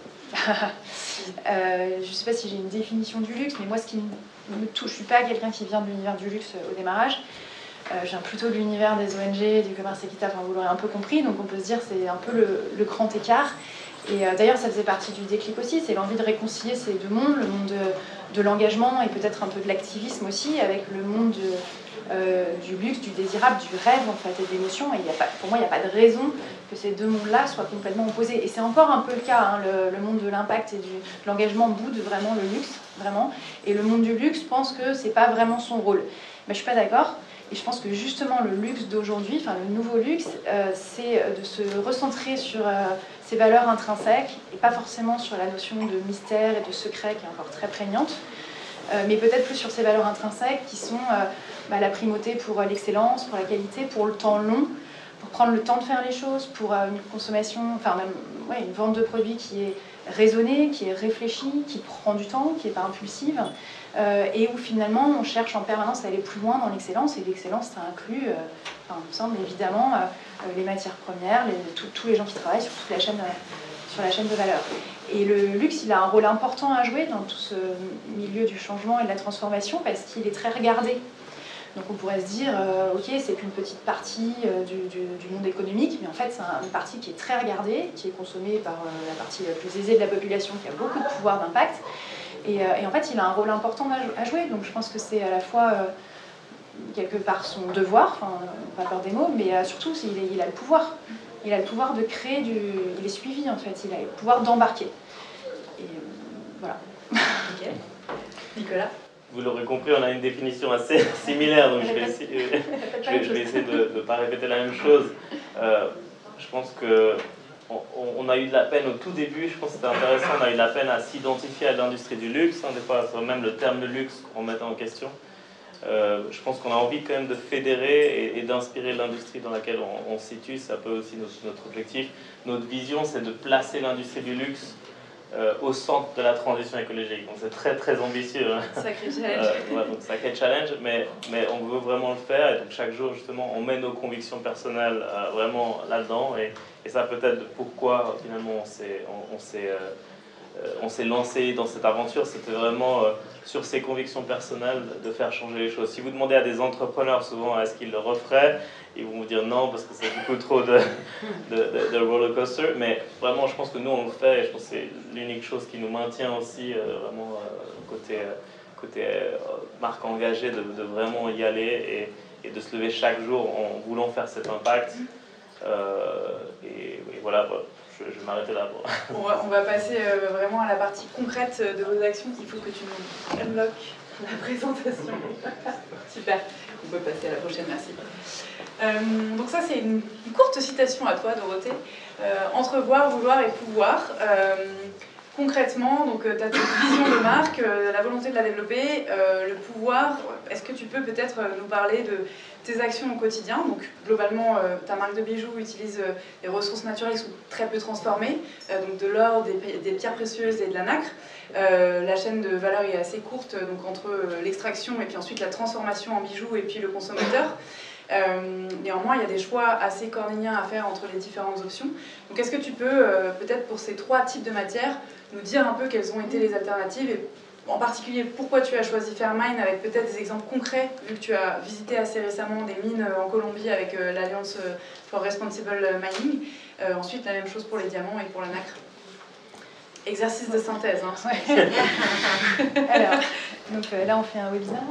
euh, je ne sais pas si j'ai une définition du luxe, mais moi, ce qui me touche, je ne suis pas quelqu'un qui vient de l'univers du luxe au démarrage. Euh, je viens plutôt de l'univers des O N G, du commerce équitable, enfin, vous l'aurez un peu compris, donc on peut se dire que c'est un peu le, le grand écart. Et euh, d'ailleurs, ça faisait partie du déclic aussi, c'est l'envie de réconcilier ces deux mondes, le monde de, de l'engagement et peut-être un peu de l'activisme aussi, avec le monde de, euh, du luxe, du désirable, du rêve en fait, et de l'émotion. Et y a pas, pour moi, il n'y a pas de raison que ces deux mondes-là soient complètement opposés. Et c'est encore un peu le cas, hein, le, le monde de l'impact et du, de l'engagement boude vraiment le luxe, vraiment. Et le monde du luxe pense que c'est pas vraiment son rôle. Mais je suis pas d'accord. Et je pense que justement le luxe d'aujourd'hui, enfin le nouveau luxe, euh, c'est de se recentrer sur euh, ses valeurs intrinsèques et pas forcément sur la notion de mystère et de secret qui est encore très prégnante, euh, mais peut-être plus sur ses valeurs intrinsèques qui sont euh, bah, la primauté pour l'excellence, pour la qualité, pour le temps long, pour prendre le temps de faire les choses, pour une consommation, enfin même ouais, une vente de produits qui est raisonnée, qui est réfléchie, qui prend du temps, qui n'est pas impulsive, euh, et où finalement on cherche en permanence à aller plus loin dans l'excellence, et l'excellence ça inclut, euh, enfin, il me semble évidemment, euh, les matières premières, les, tous les gens qui travaillent sur toute la chaîne, euh, sur la chaîne de valeur. Et le luxe, il a un rôle important à jouer dans tout ce milieu du changement et de la transformation, parce qu'il est très regardé. Donc on pourrait se dire, euh, ok, c'est qu'une petite partie euh, du, du, du monde économique, mais en fait c'est un, une partie qui est très regardée, qui est consommée par euh, la partie la plus aisée de la population, qui a beaucoup de pouvoir d'impact. Et, euh, et en fait il a un rôle important à jouer, donc je pense que c'est à la fois euh, quelque part son devoir, enfin pas peur des mots, mais euh, surtout il, il a le pouvoir. Il a le pouvoir de créer du... Il est suivi en fait, il a le pouvoir d'embarquer. Et euh, voilà. Ok. Nicolas ? Vous l'aurez compris, on a une définition assez similaire, donc je vais essayer, je vais, je vais essayer de ne pas répéter la même chose. Euh, je pense qu'on on a eu de la peine au tout début, je pense que c'était intéressant, on a eu de la peine à s'identifier à l'industrie du luxe, hein, des fois c'est même le terme de luxe qu'on mettait en question. Euh, je pense qu'on a envie quand même de fédérer et, et d'inspirer l'industrie dans laquelle on, on se situe, c'est un peu aussi notre, notre objectif. Notre vision, c'est de placer l'industrie du luxe Euh, au centre de la transition écologique. Donc c'est très très ambitieux. Hein. Sacré challenge. Euh, ouais, donc sacré challenge, mais, mais on veut vraiment le faire et donc chaque jour justement on met nos convictions personnelles euh, vraiment là-dedans et, et ça peut-être pourquoi finalement on s'est on, on s'est euh, on s'est lancé dans cette aventure, c'était vraiment euh, sur ses convictions personnelles de faire changer les choses. Si vous demandez à des entrepreneurs souvent est-ce qu'ils le referaient, ils vont vous dire non parce que c'est beaucoup trop de, de, de, de roller coaster, mais vraiment je pense que nous on le fait et je pense que c'est l'unique chose qui nous maintient aussi euh, vraiment euh, côté, euh, côté euh, marque engagée de, de vraiment y aller et, et de se lever chaque jour en voulant faire cet impact. Euh, et, et voilà, voilà. Je, je vais m'arrêter là. Bon. On, va, on va passer euh, vraiment à la partie concrète de vos actions. Il faut que tu nous unlock la présentation. Super. On peut passer à la prochaine, merci. Euh, donc ça, c'est une, une courte citation à toi, Dorothée. Euh, entrevoir, vouloir et pouvoir. Euh, concrètement, donc tu as cette vision de marque, euh, la volonté de la développer, euh, le pouvoir. Est-ce que tu peux peut-être nous parler de tes actions au quotidien? Donc globalement, euh, ta marque de bijoux utilise euh, des ressources naturelles qui sont très peu transformées, euh, donc de l'or, des, des pierres précieuses et de la nacre. Euh, la chaîne de valeur est assez courte, donc entre euh, l'extraction et puis ensuite la transformation en bijoux et puis le consommateur. Euh, néanmoins, il y a des choix assez cornéliens à faire entre les différentes options. Donc est-ce que tu peux, euh, peut-être pour ces trois types de matières, nous dire un peu quelles ont été les alternatives et en particulier pourquoi tu as choisi Fairmine, avec peut-être des exemples concrets, vu que tu as visité assez récemment des mines en Colombie avec euh, l'Alliance for Responsible Mining. Euh, ensuite, la même chose pour les diamants et pour la nacre. Exercice de synthèse. Hein. Ouais. Alors, donc euh, là on fait un webinaire.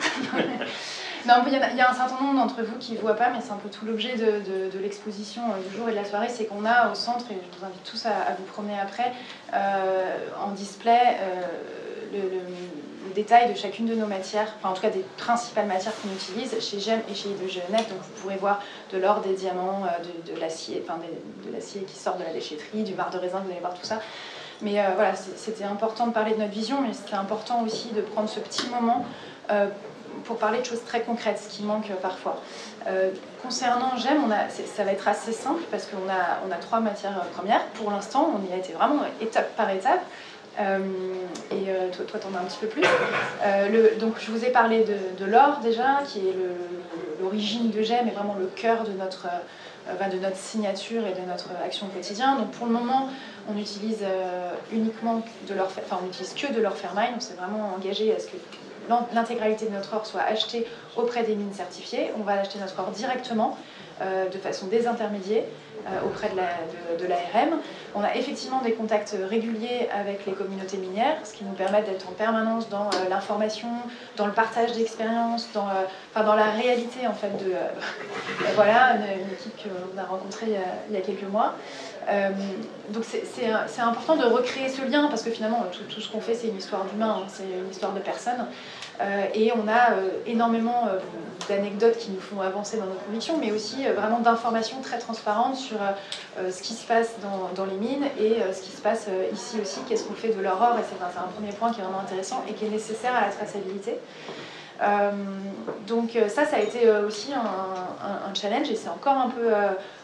Non, il y, a, il y a un certain nombre d'entre vous qui ne voient pas, mais c'est un peu tout l'objet de, de, de l'exposition euh, du jour et de la soirée, c'est qu'on a au centre, et je vous invite tous à, à vous promener après, euh, en display euh, le, le, le détail de chacune de nos matières, enfin en tout cas des principales matières qu'on utilise chez GEM et chez I deux G Honnête. Donc vous pourrez voir de l'or, des diamants, euh, de, de l'acier, enfin de, de l'acier qui sort de la déchetterie, du marc de raisin, vous allez voir tout ça. Mais euh, voilà, c'était important de parler de notre vision, mais c'était important aussi de prendre ce petit moment euh, pour parler de choses très concrètes, ce qui manque parfois. Euh, concernant GEM, on a, ça va être assez simple parce qu'on a, on a trois matières premières. Pour l'instant, on y a été vraiment étape par étape. Euh, et euh, toi, toi, t'en as un petit peu plus. Euh, le, donc, je vous ai parlé de, de l'or déjà, qui est l'origine de GEM et vraiment le cœur de notre, euh, de notre signature et de notre action au quotidien. Donc, pour le moment, on utilise euh, uniquement de l'or, enfin, on utilise que de l'or Fairmine. On s'est vraiment engagé à ce que l'intégralité de notre or soit achetée auprès des mines certifiées. On va acheter notre or directement, euh, de façon désintermédiée, euh, auprès de la, de, de l'A R M. On a effectivement des contacts réguliers avec les communautés minières, ce qui nous permet d'être en permanence dans euh, l'information, dans le partage d'expériences, dans, euh, enfin, dans la réalité en fait de... Euh, voilà, une, une équipe qu'on a rencontrée il y a, il y a quelques mois. Euh, donc c'est important de recréer ce lien parce que finalement tout, tout ce qu'on fait c'est une histoire d'humain, hein, c'est une histoire de personnes euh, et on a euh, énormément euh, d'anecdotes qui nous font avancer dans nos convictions, mais aussi euh, vraiment d'informations très transparentes sur euh, ce qui se passe dans, dans les mines et euh, ce qui se passe euh, ici aussi, qu'est-ce qu'on fait de leur or, et c'est un premier point qui est vraiment intéressant et qui est nécessaire à la traçabilité. Euh, donc ça, ça a été aussi un, un, un challenge et c'est encore un peu, euh,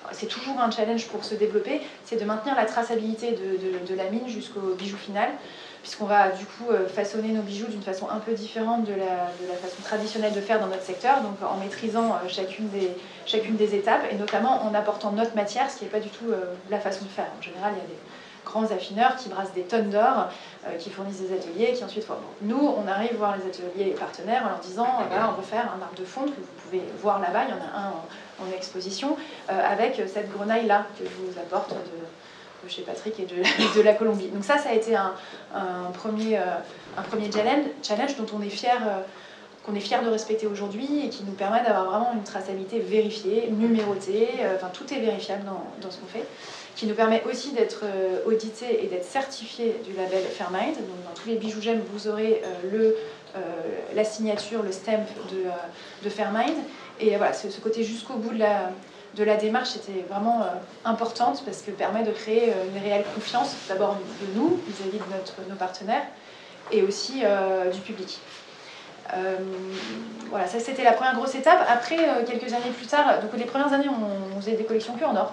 c'est toujours un challenge pour se développer, c'est de maintenir la traçabilité de, de, de la mine jusqu'au bijou final, puisqu'on va du coup façonner nos bijoux d'une façon un peu différente de la, de la façon traditionnelle de faire dans notre secteur, donc en maîtrisant chacune des, chacune des étapes, et notamment en apportant notre matière, ce qui n'est pas du tout la façon de faire. En général, il y a des grands affineurs qui brassent des tonnes d'or, euh, qui fournissent des ateliers, qui ensuite font... Nous, on arrive voir les ateliers partenaires en leur disant, euh, voilà, on veut faire un arc de fonte que vous pouvez voir là-bas, il y en a un en, en exposition, euh, avec cette grenaille-là que je vous apporte de, de chez Patrick et de, de la Colombie. Donc ça, ça a été un, un, premier, euh, un premier challenge, challenge dont on est fier, euh, qu'on est fier de respecter aujourd'hui et qui nous permet d'avoir vraiment une traçabilité vérifiée, numérotée, euh, enfin tout est vérifiable dans, dans ce qu'on fait, qui nous permet aussi d'être euh, audité et d'être certifié du label Fairmined. Donc dans tous les bijoux G E M, vous aurez euh, le, euh, la signature, le stamp de, euh, de Fairmined. Et voilà, ce, ce côté jusqu'au bout de la, de la démarche était vraiment euh, importante parce que permet de créer euh, une réelle confiance, d'abord de nous, vis-à-vis de notre, nos partenaires, et aussi euh, du public. Euh, voilà, ça c'était la première grosse étape. Après, euh, quelques années plus tard, donc les premières années, on, on faisait des collections que en or.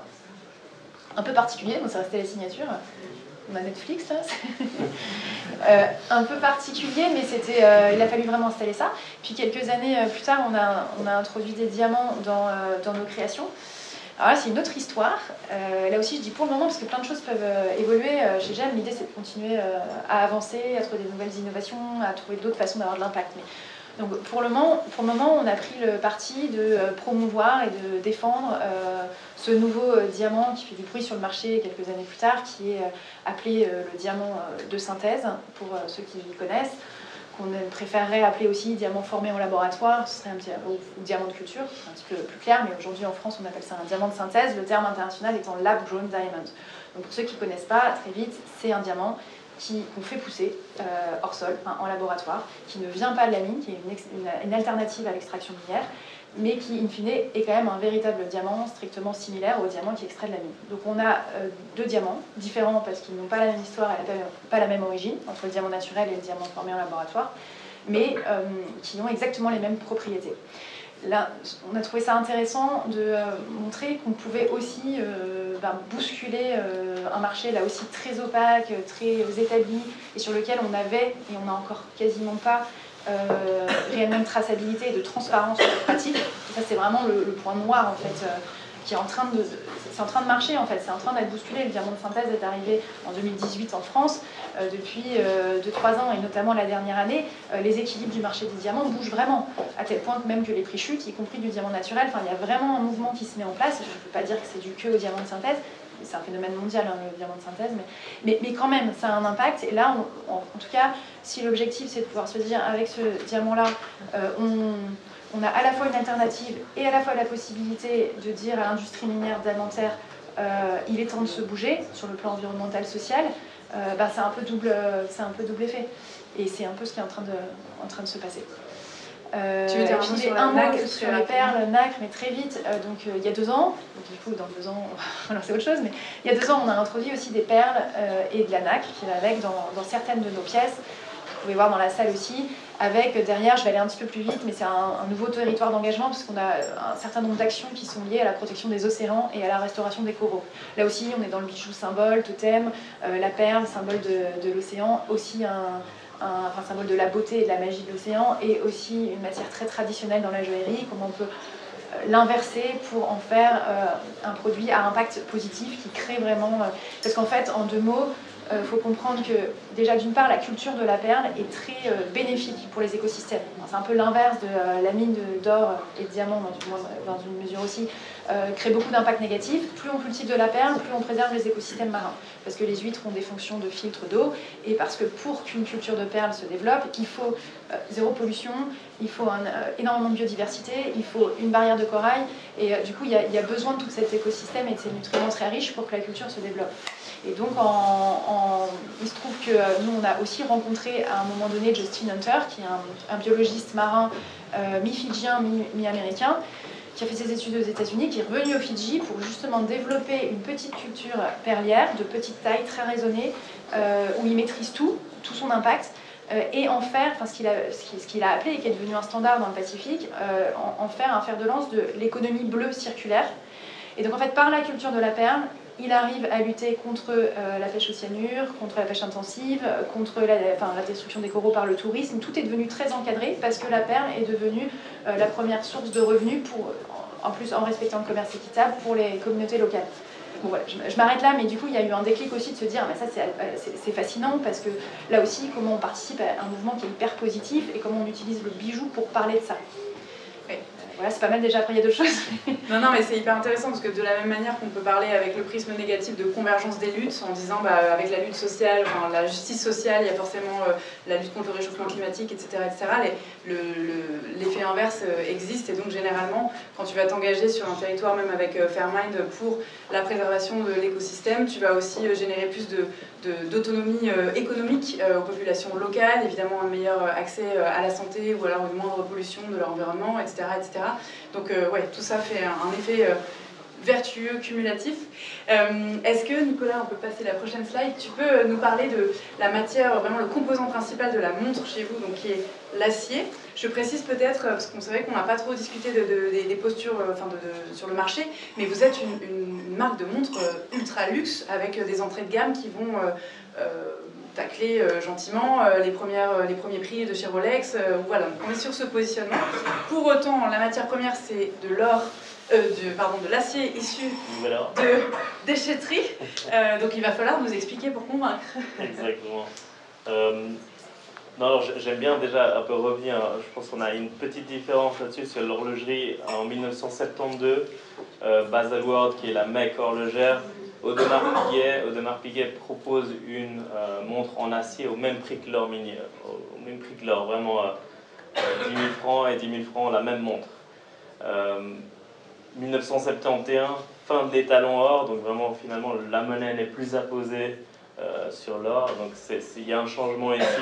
Un peu particulier, donc ça restait les signatures. On a Netflix, là. euh, un peu particulier, mais c'était, euh, il a fallu vraiment installer ça. Puis quelques années euh, plus tard, on a, on a introduit des diamants dans, euh, dans nos créations. Alors là, c'est une autre histoire. Euh, là aussi, je dis pour le moment, parce que plein de choses peuvent euh, évoluer. Euh, chez G E M, l'idée, c'est de continuer euh, à avancer, à trouver des nouvelles innovations, à trouver d'autres façons d'avoir de l'impact. Mais donc pour le moment, pour le moment, on a pris le parti de euh, promouvoir et de défendre euh, ce nouveau euh, diamant qui fait du bruit sur le marché quelques années plus tard, qui est euh, appelé euh, le diamant euh, de synthèse, pour euh, ceux qui connaissent, qu'on préférerait appeler aussi diamant formé en laboratoire, ce serait un diamant, ou diamant de culture, un petit peu plus clair, mais aujourd'hui en France on appelle ça un diamant de synthèse, le terme international étant lab grown diamond. Donc pour ceux qui ne connaissent pas, très vite, c'est un diamant qu'on fait pousser euh, hors sol, hein, en laboratoire, qui ne vient pas de la mine, qui est une, ex, une, une alternative à l'extraction minière, mais qui, in fine, est quand même un véritable diamant strictement similaire au diamant qui est extrait de la mine. Donc on a euh, deux diamants, différents parce qu'ils n'ont pas la même histoire et pas, pas la même origine, entre le diamant naturel et le diamant formé en laboratoire, mais euh, qui ont exactement les mêmes propriétés. Là, on a trouvé ça intéressant de euh, montrer qu'on pouvait aussi euh, ben, bousculer euh, un marché là aussi très opaque, très établi, et sur lequel on avait, et on n'a encore quasiment pas, euh, réellement de traçabilité et de transparence sur les pratiques. Et ça, c'est vraiment le, le point noir, en fait, euh, qui est en train de... C'est en train de marcher, en fait, c'est en train d'être bousculé. Le diamant de synthèse est arrivé en deux mille dix-huit en France. Euh, depuis deux trois ans, et notamment la dernière année, euh, les équilibres du marché des diamants bougent vraiment, à tel point que même que les prix chutent, y compris du diamant naturel. Enfin, il y a vraiment un mouvement qui se met en place. Je ne peux pas dire que c'est dû que au diamant de synthèse, c'est un phénomène mondial, hein, le diamant de synthèse, mais, mais, mais quand même, ça a un impact. Et là, on, en, en tout cas, si l'objectif, c'est de pouvoir se dire, avec ce diamant-là, euh, on... On a à la fois une alternative et à la fois la possibilité de dire à l'industrie minière diamantaire euh, il est temps de se bouger sur le plan environnemental, social, euh, bah, c'est un peu double, c'est un peu double effet. Et c'est un peu ce qui est en train de, en train de se passer. Euh, tu veux dire un mot sur, un mot sur les perles, nacre, mais très vite. Euh, donc euh, il y a deux ans, donc du coup dans deux ans, alors c'est autre chose, mais il y a deux ans on a introduit aussi des perles euh, et de la nacre qui va avec dans, dans certaines de nos pièces. Vous pouvez voir dans la salle aussi, avec derrière, je vais aller un petit peu plus vite, mais c'est un, un nouveau territoire d'engagement parce qu'on a un certain nombre d'actions qui sont liées à la protection des océans et à la restauration des coraux. Là aussi, on est dans le bijou symbole, totem, euh, la perle, symbole de, de l'océan, aussi un, un enfin, symbole de la beauté et de la magie de l'océan, et aussi une matière très traditionnelle dans la joaillerie, comment on peut l'inverser pour en faire euh, un produit à impact positif qui crée vraiment... Euh, parce qu'en fait, en deux mots, il euh, faut comprendre que déjà d'une part la culture de la perle est très euh, bénéfique pour les écosystèmes. Enfin, c'est un peu l'inverse de euh, la mine d'or et de diamant dans une, dans une mesure aussi, euh, crée beaucoup d'impacts négatifs. Plus on cultive de la perle, plus on préserve les écosystèmes marins. Parce que les huîtres ont des fonctions de filtre d'eau, et parce que pour qu'une culture de perle se développe, il faut euh, zéro pollution, il faut un, euh, énormément de biodiversité, il faut une barrière de corail, et euh, du coup il y, a, il y a besoin de tout cet écosystème et de ces nutriments très riches pour que la culture se développe. Et donc, en, en, il se trouve que euh, nous, on a aussi rencontré à un moment donné Justin Hunter, qui est un, un biologiste marin euh, mi-fidjien, mi-américain, qui a fait ses études aux États-Unis, qui est revenu aux Fidji pour justement développer une petite culture perlière de petite taille, très raisonnée, euh, où il maîtrise tout, tout son impact, euh, et en faire, enfin, ce qu'il a, ce qu'il a appelé et qui est devenu un standard dans le Pacifique, euh, en, en faire un fer de lance de l'économie bleue circulaire. Et donc en fait, par la culture de la perle, il arrive à lutter contre euh, la pêche au cyanure, contre la pêche intensive, contre la, enfin, la destruction des coraux par le tourisme. Tout est devenu très encadré parce que la perle est devenue euh, la première source de revenus, pour, en plus en respectant le commerce équitable pour les communautés locales. Bon, voilà, je, je m'arrête là, mais du coup, il y a eu un déclic aussi de se dire, mais ça c'est fascinant parce que là aussi, comment on participe à un mouvement qui est hyper positif et comment on utilise le bijou pour parler de ça. Oui. Voilà, c'est pas mal déjà, après il y a d'autres choses. Non, non, mais c'est hyper intéressant parce que de la même manière qu'on peut parler avec le prisme négatif de convergence des luttes en disant bah, avec la lutte sociale, enfin, la justice sociale, il y a forcément euh, la lutte contre le réchauffement climatique, et cetera et cetera. L'effet le, le, inverse euh, existe et donc généralement, quand tu vas t'engager sur un territoire, même avec euh, Fairmind, pour la préservation de l'écosystème, tu vas aussi euh, générer plus de d'autonomie euh, économique euh, aux populations locales, évidemment un meilleur accès euh, à la santé ou alors une moindre pollution de leur environnement, et cetera et cetera. Donc euh, ouais, tout ça fait un, un effet euh, vertueux, cumulatif. Euh, Est-ce que, Nicolas, on peut passer la prochaine slide, tu peux nous parler de la matière, vraiment le composant principal de la montre chez vous, donc qui est l'acier. Je précise peut-être, parce qu'on savait qu'on n'a pas trop discuté de, de, des, des postures enfin de, de, sur le marché, mais vous êtes une, une marque de montre ultra luxe avec des entrées de gamme qui vont euh, euh, tacler euh, gentiment euh, les, premières, les premiers prix de chez Rolex. Euh, voilà, on est sur ce positionnement. Pour autant, la matière première, c'est de l'or, euh, de, pardon, de l'acier issu de déchetterie. Euh, donc il va falloir nous expliquer pour convaincre. Exactement. Euh, non, alors j'aime bien déjà un peu revenir. Je pense qu'on a une petite différence là-dessus sur l'horlogerie. En mille neuf cent soixante-douze, euh, Baselworld, qui est la mecque horlogère, Audemars Piguet, Audemars Piguet propose une euh, montre en acier au même prix que l'or minier, au même prix que l'or, vraiment euh, dix mille francs et dix mille francs la même montre. Euh, mille neuf cent soixante-et-onze, fin de l'étalon or, donc vraiment finalement la monnaie n'est plus apposée euh, sur l'or, donc il y a un changement ici.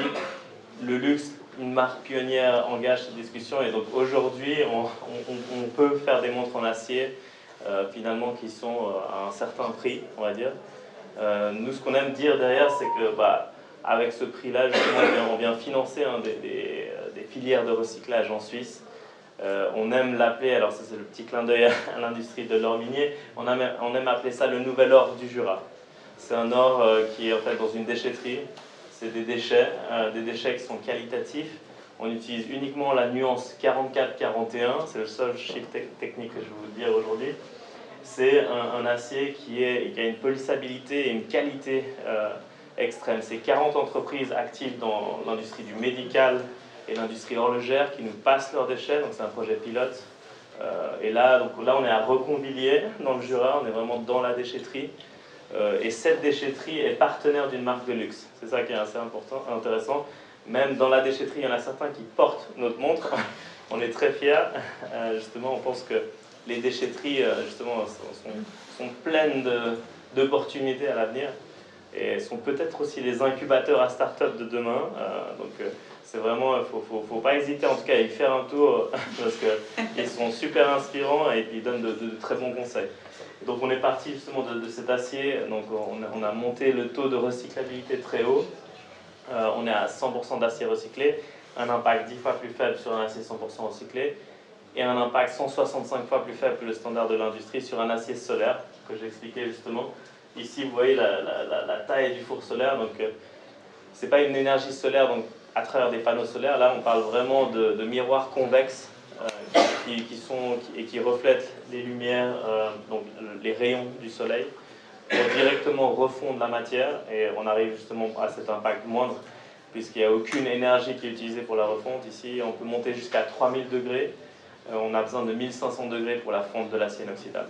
Le luxe, une marque pionnière, engage cette discussion et donc aujourd'hui on, on, on peut faire des montres en acier euh, finalement qui sont euh, à un certain prix, on va dire. Euh, nous, ce qu'on aime dire derrière, c'est que bah, avec ce prix-là, justement, on vient, on vient financer hein, des, des, des filières de recyclage en Suisse. Euh, on aime l'appeler, alors ça c'est le petit clin d'œil à l'industrie de l'or minier, on aime, on aime appeler ça le nouvel or du Jura. C'est un or euh, qui est en fait dans une déchetterie. C'est des déchets, euh, des déchets qui sont qualitatifs. On utilise uniquement la nuance quarante-quatre quarante et un, c'est le seul chiffre te technique que je vais vous dire aujourd'hui. C'est un, un acier qui, est, qui a une polissabilité et une qualité euh, extrême. C'est quarante entreprises actives dans l'industrie du médical et l'industrie horlogère qui nous passent leurs déchets, donc c'est un projet pilote. Euh, et là, donc là, on est à Reconvilliers, dans le Jura, on est vraiment dans la déchetterie. Euh, et cette déchetterie est partenaire d'une marque de luxe. C'est ça qui est assez important, intéressant. Même dans la déchetterie, il y en a certains qui portent notre montre. On est très fiers. Euh, justement, on pense que les déchetteries euh, justement, sont, sont pleines d'opportunités à l'avenir. Et sont peut-être aussi les incubateurs à start-up de demain. Euh, donc, euh, c'est vraiment, il ne faut, faut, faut pas hésiter en tout cas à y faire un tour parce qu'ils sont super inspirants et ils donnent de, de, de très bons conseils. Donc on est parti justement de, de cet acier, donc on a, on a monté le taux de recyclabilité très haut, euh, on est à cent pour cent d'acier recyclé, un impact dix fois plus faible sur un acier cent pour cent recyclé, et un impact cent soixante-cinq fois plus faible que le standard de l'industrie sur un acier solaire, que j'ai expliqué justement. Ici vous voyez la, la, la, la taille du four solaire, donc euh, c'est pas une énergie solaire donc, à travers des panneaux solaires, là on parle vraiment de, de miroirs convexes, Euh, qui, qui sont, qui, et qui reflètent les lumières, euh, donc les rayons du soleil, pour directement refondre la matière et on arrive justement à cet impact moindre puisqu'il n'y a aucune énergie qui est utilisée pour la refonte. Ici, on peut monter jusqu'à trois mille degrés. Euh, on a besoin de mille cinq cents degrés pour la fonte de l'acier inoxydable.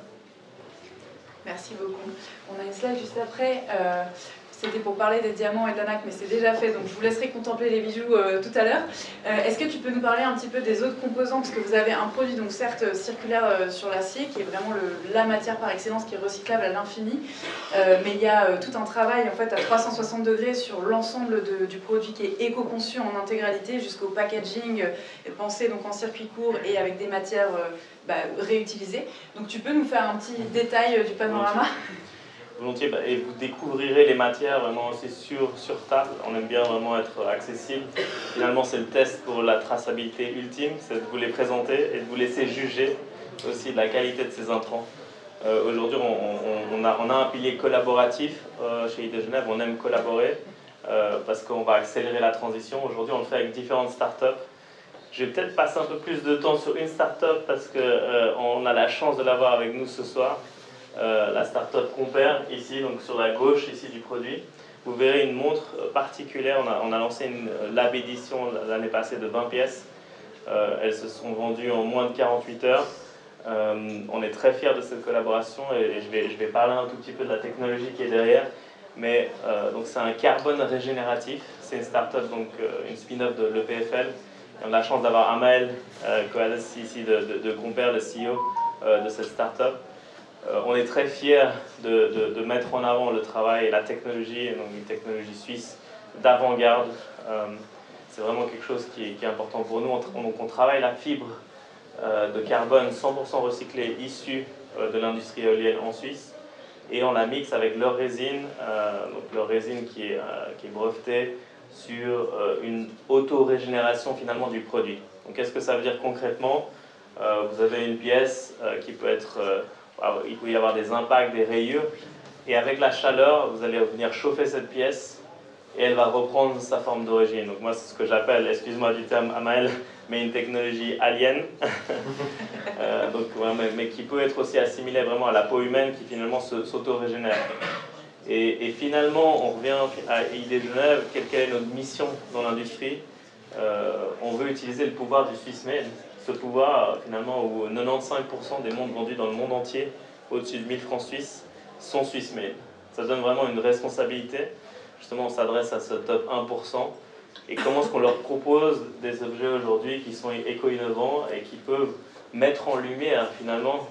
Merci beaucoup. On a une slide juste après. Euh, C'était pour parler des diamants et de l'anac, mais c'est déjà fait, donc je vous laisserai contempler les bijoux euh, tout à l'heure. Euh, Est-ce que tu peux nous parler un petit peu des autres composants, parce que vous avez un produit, donc certes circulaire euh, sur l'acier, qui est vraiment le, la matière par excellence, qui est recyclable à l'infini, euh, mais il y a euh, tout un travail en fait à trois cent soixante degrés sur l'ensemble du produit qui est éco-conçu en intégralité, jusqu'au packaging, euh, pensé donc en circuit court et avec des matières euh, bah, réutilisées. Donc tu peux nous faire un petit détail euh, du panorama ? Volontiers, bah, et vous découvrirez les matières vraiment aussi sur, sur table. On aime bien vraiment être accessible. Finalement, c'est le test pour la traçabilité ultime, c'est de vous les présenter et de vous laisser juger aussi de la qualité de ces intrants. Euh, Aujourd'hui, on, on, on, a, on a un pilier collaboratif euh, chez I D Genève, on aime collaborer euh, parce qu'on va accélérer la transition. Aujourd'hui, on le fait avec différentes startups. Je vais peut-être passer un peu plus de temps sur une startup parce qu'on euh, a la chance de l'avoir avec nous ce soir. Euh, la startup Compare, ici, donc sur la gauche ici du produit. Vous verrez une montre particulière. On a, on a lancé une lab édition l'année passée de vingt pièces. Euh, elles se sont vendues en moins de quarante-huit heures. Euh, on est très fiers de cette collaboration et, et je, vais, je vais parler un tout petit peu de la technologie qui est derrière. Mais euh, donc c'est un carbone régénératif. C'est une startup, donc euh, une spin-off de l'E P F L. Et on a la chance d'avoir Amael euh, Coades ici de, de, de Compare, le C E O euh, de cette startup. Euh, on est très fiers de, de, de mettre en avant le travail et la technologie, et donc une technologie suisse d'avant-garde. Euh, c'est vraiment quelque chose qui est, qui est important pour nous. On, on, on travaille la fibre euh, de carbone cent pour cent recyclée issue euh, de l'industrie éolienne en Suisse et on la mixe avec leur résine, euh, donc leur résine qui est, euh, qui est brevetée sur euh, une auto-régénération finalement du produit. Donc qu'est-ce que ça veut dire concrètement? euh, Vous avez une pièce euh, qui peut être... Euh, il peut y avoir des impacts, des rayures, et avec la chaleur, vous allez venir chauffer cette pièce et elle va reprendre sa forme d'origine. Donc moi, c'est ce que j'appelle, excuse-moi du terme Amael, mais une technologie alien, euh, donc, ouais, mais, mais qui peut être aussi assimilée vraiment à la peau humaine qui finalement s'auto-régénère. Et, et finalement, on revient à I D Genève, quelle est notre mission dans l'industrie? euh, On veut utiliser le pouvoir du Swiss Made. Ce pouvoir, finalement, où quatre-vingt-quinze pour cent des montres vendues dans le monde entier, au-dessus de mille francs suisses, sont Swiss made. Ça donne vraiment une responsabilité. Justement, on s'adresse à ce top un pour cent. Et comment est-ce qu'on leur propose des objets aujourd'hui qui sont éco-innovants et qui peuvent mettre en lumière, finalement,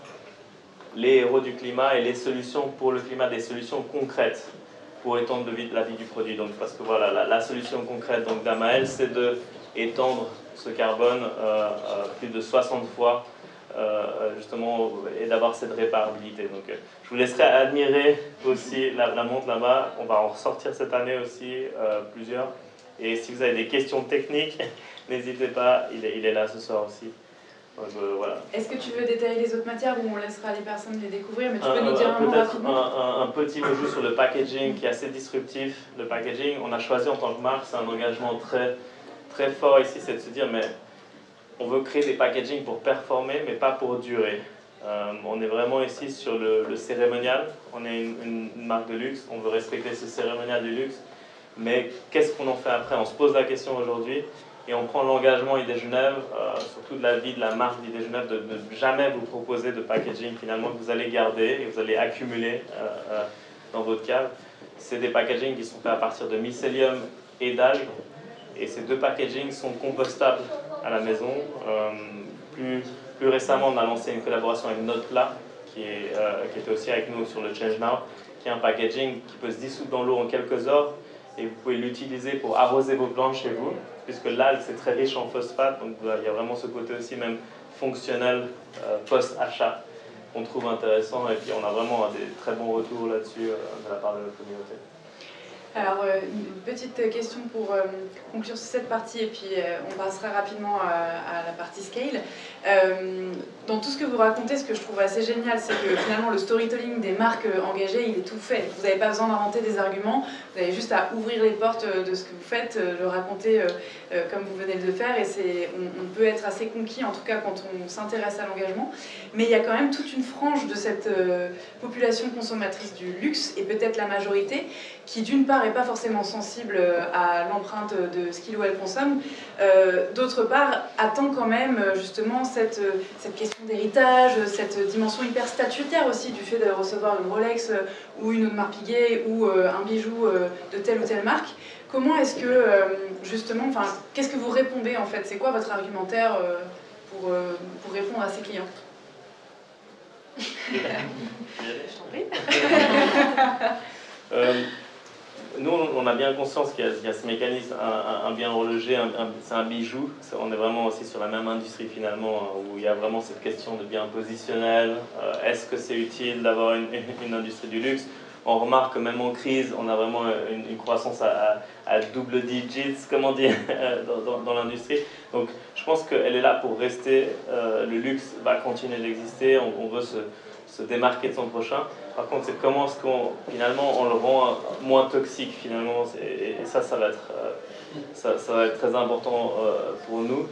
les héros du climat et les solutions pour le climat, des solutions concrètes pour étendre la vie du produit. Donc, parce que voilà, la, la solution concrète d'Amael, c'est de étendre ce carbone euh, euh, plus de soixante fois euh, justement et d'avoir cette réparabilité. Donc euh, je vous laisserai admirer aussi la, la montre là-bas. On va en ressortir cette année aussi euh, plusieurs. Et si vous avez des questions techniques, n'hésitez pas, il est, il est là ce soir aussi. Donc, euh, voilà. Est-ce que tu veux détailler les autres matières ou on laissera les personnes les découvrir, mais tu un, peux nous dire un mot rapidement? un, un, un petit mot juste sur le packaging qui est assez disruptif. Le packaging, on a choisi en tant que marque, c'est un engagement très très fort ici, c'est de se dire mais on veut créer des packaging pour performer mais pas pour durer. Euh, on est vraiment ici sur le, le cérémonial, on est une, une, une marque de luxe, on veut respecter ce cérémonial du luxe, mais qu'est-ce qu'on en fait après? On se pose la question aujourd'hui et on prend l'engagement I D Genève, euh, sur toute la vie de la marque I D Genève, de ne jamais vous proposer de packaging finalement que vous allez garder et vous allez accumuler euh, euh, dans votre cave. C'est des packaging qui sont faits à partir de mycélium et d'algues. Et ces deux packaging sont compostables à la maison. Euh, plus, plus récemment, on a lancé une collaboration avec Noteplat, qui, est, euh, qui était aussi avec nous sur le Change Now, qui est un packaging qui peut se dissoudre dans l'eau en quelques heures, et vous pouvez l'utiliser pour arroser vos plantes chez vous, puisque l'algue, c'est très riche en phosphate, donc il y a vraiment ce côté aussi même fonctionnel euh, post-achat qu'on trouve intéressant, et puis on a vraiment des très bons retours là-dessus euh, de la part de notre communauté. Alors, euh, une petite question pour euh, conclure sur cette partie et puis euh, on passera rapidement à, à la partie scale. Euh, dans tout ce que vous racontez, ce que je trouve assez génial, c'est que finalement le storytelling des marques engagées, il est tout fait. Vous n'avez pas besoin d'inventer des arguments, vous avez juste à ouvrir les portes de ce que vous faites, le raconter euh, euh, comme vous venez de le faire et c'est, on, on peut être assez conquis, en tout cas quand on s'intéresse à l'engagement. Mais il y a quand même toute une frange de cette euh, population consommatrice du luxe et peut-être la majorité qui d'une part n'est pas forcément sensible à l'empreinte de ce qu'il ou elle consomme, euh, d'autre part attend quand même justement cette, cette question d'héritage, cette dimension hyper statutaire aussi du fait de recevoir une Rolex ou une Audemars Piguet ou euh, un bijou euh, de telle ou telle marque. Comment est-ce que euh, justement, enfin, qu'est-ce que vous répondez en fait? C'est quoi votre argumentaire euh, pour, euh, pour répondre à ces clients? Je t'en prie. euh, Nous, on a bien conscience qu'il y, y a ce mécanisme, un, un, un bien horloger, un, un, c'est un bijou. C'est, on est vraiment aussi sur la même industrie finalement, où il y a vraiment cette question de bien positionnel. Euh, est-ce que c'est utile d'avoir une, une industrie du luxe? On remarque que même en crise, on a vraiment une, une croissance à, à, à double digits, comment dire, dans, dans, dans l'industrie. Donc, je pense qu'elle est là pour rester. Euh, le luxe va continuer d'exister. On, on veut se se démarquer de son prochain. Par contre, c'est comment est-ce qu'on, finalement, on le rend moins toxique, finalement. Et, et ça, ça va être, euh, ça, ça va être très important euh, pour nous.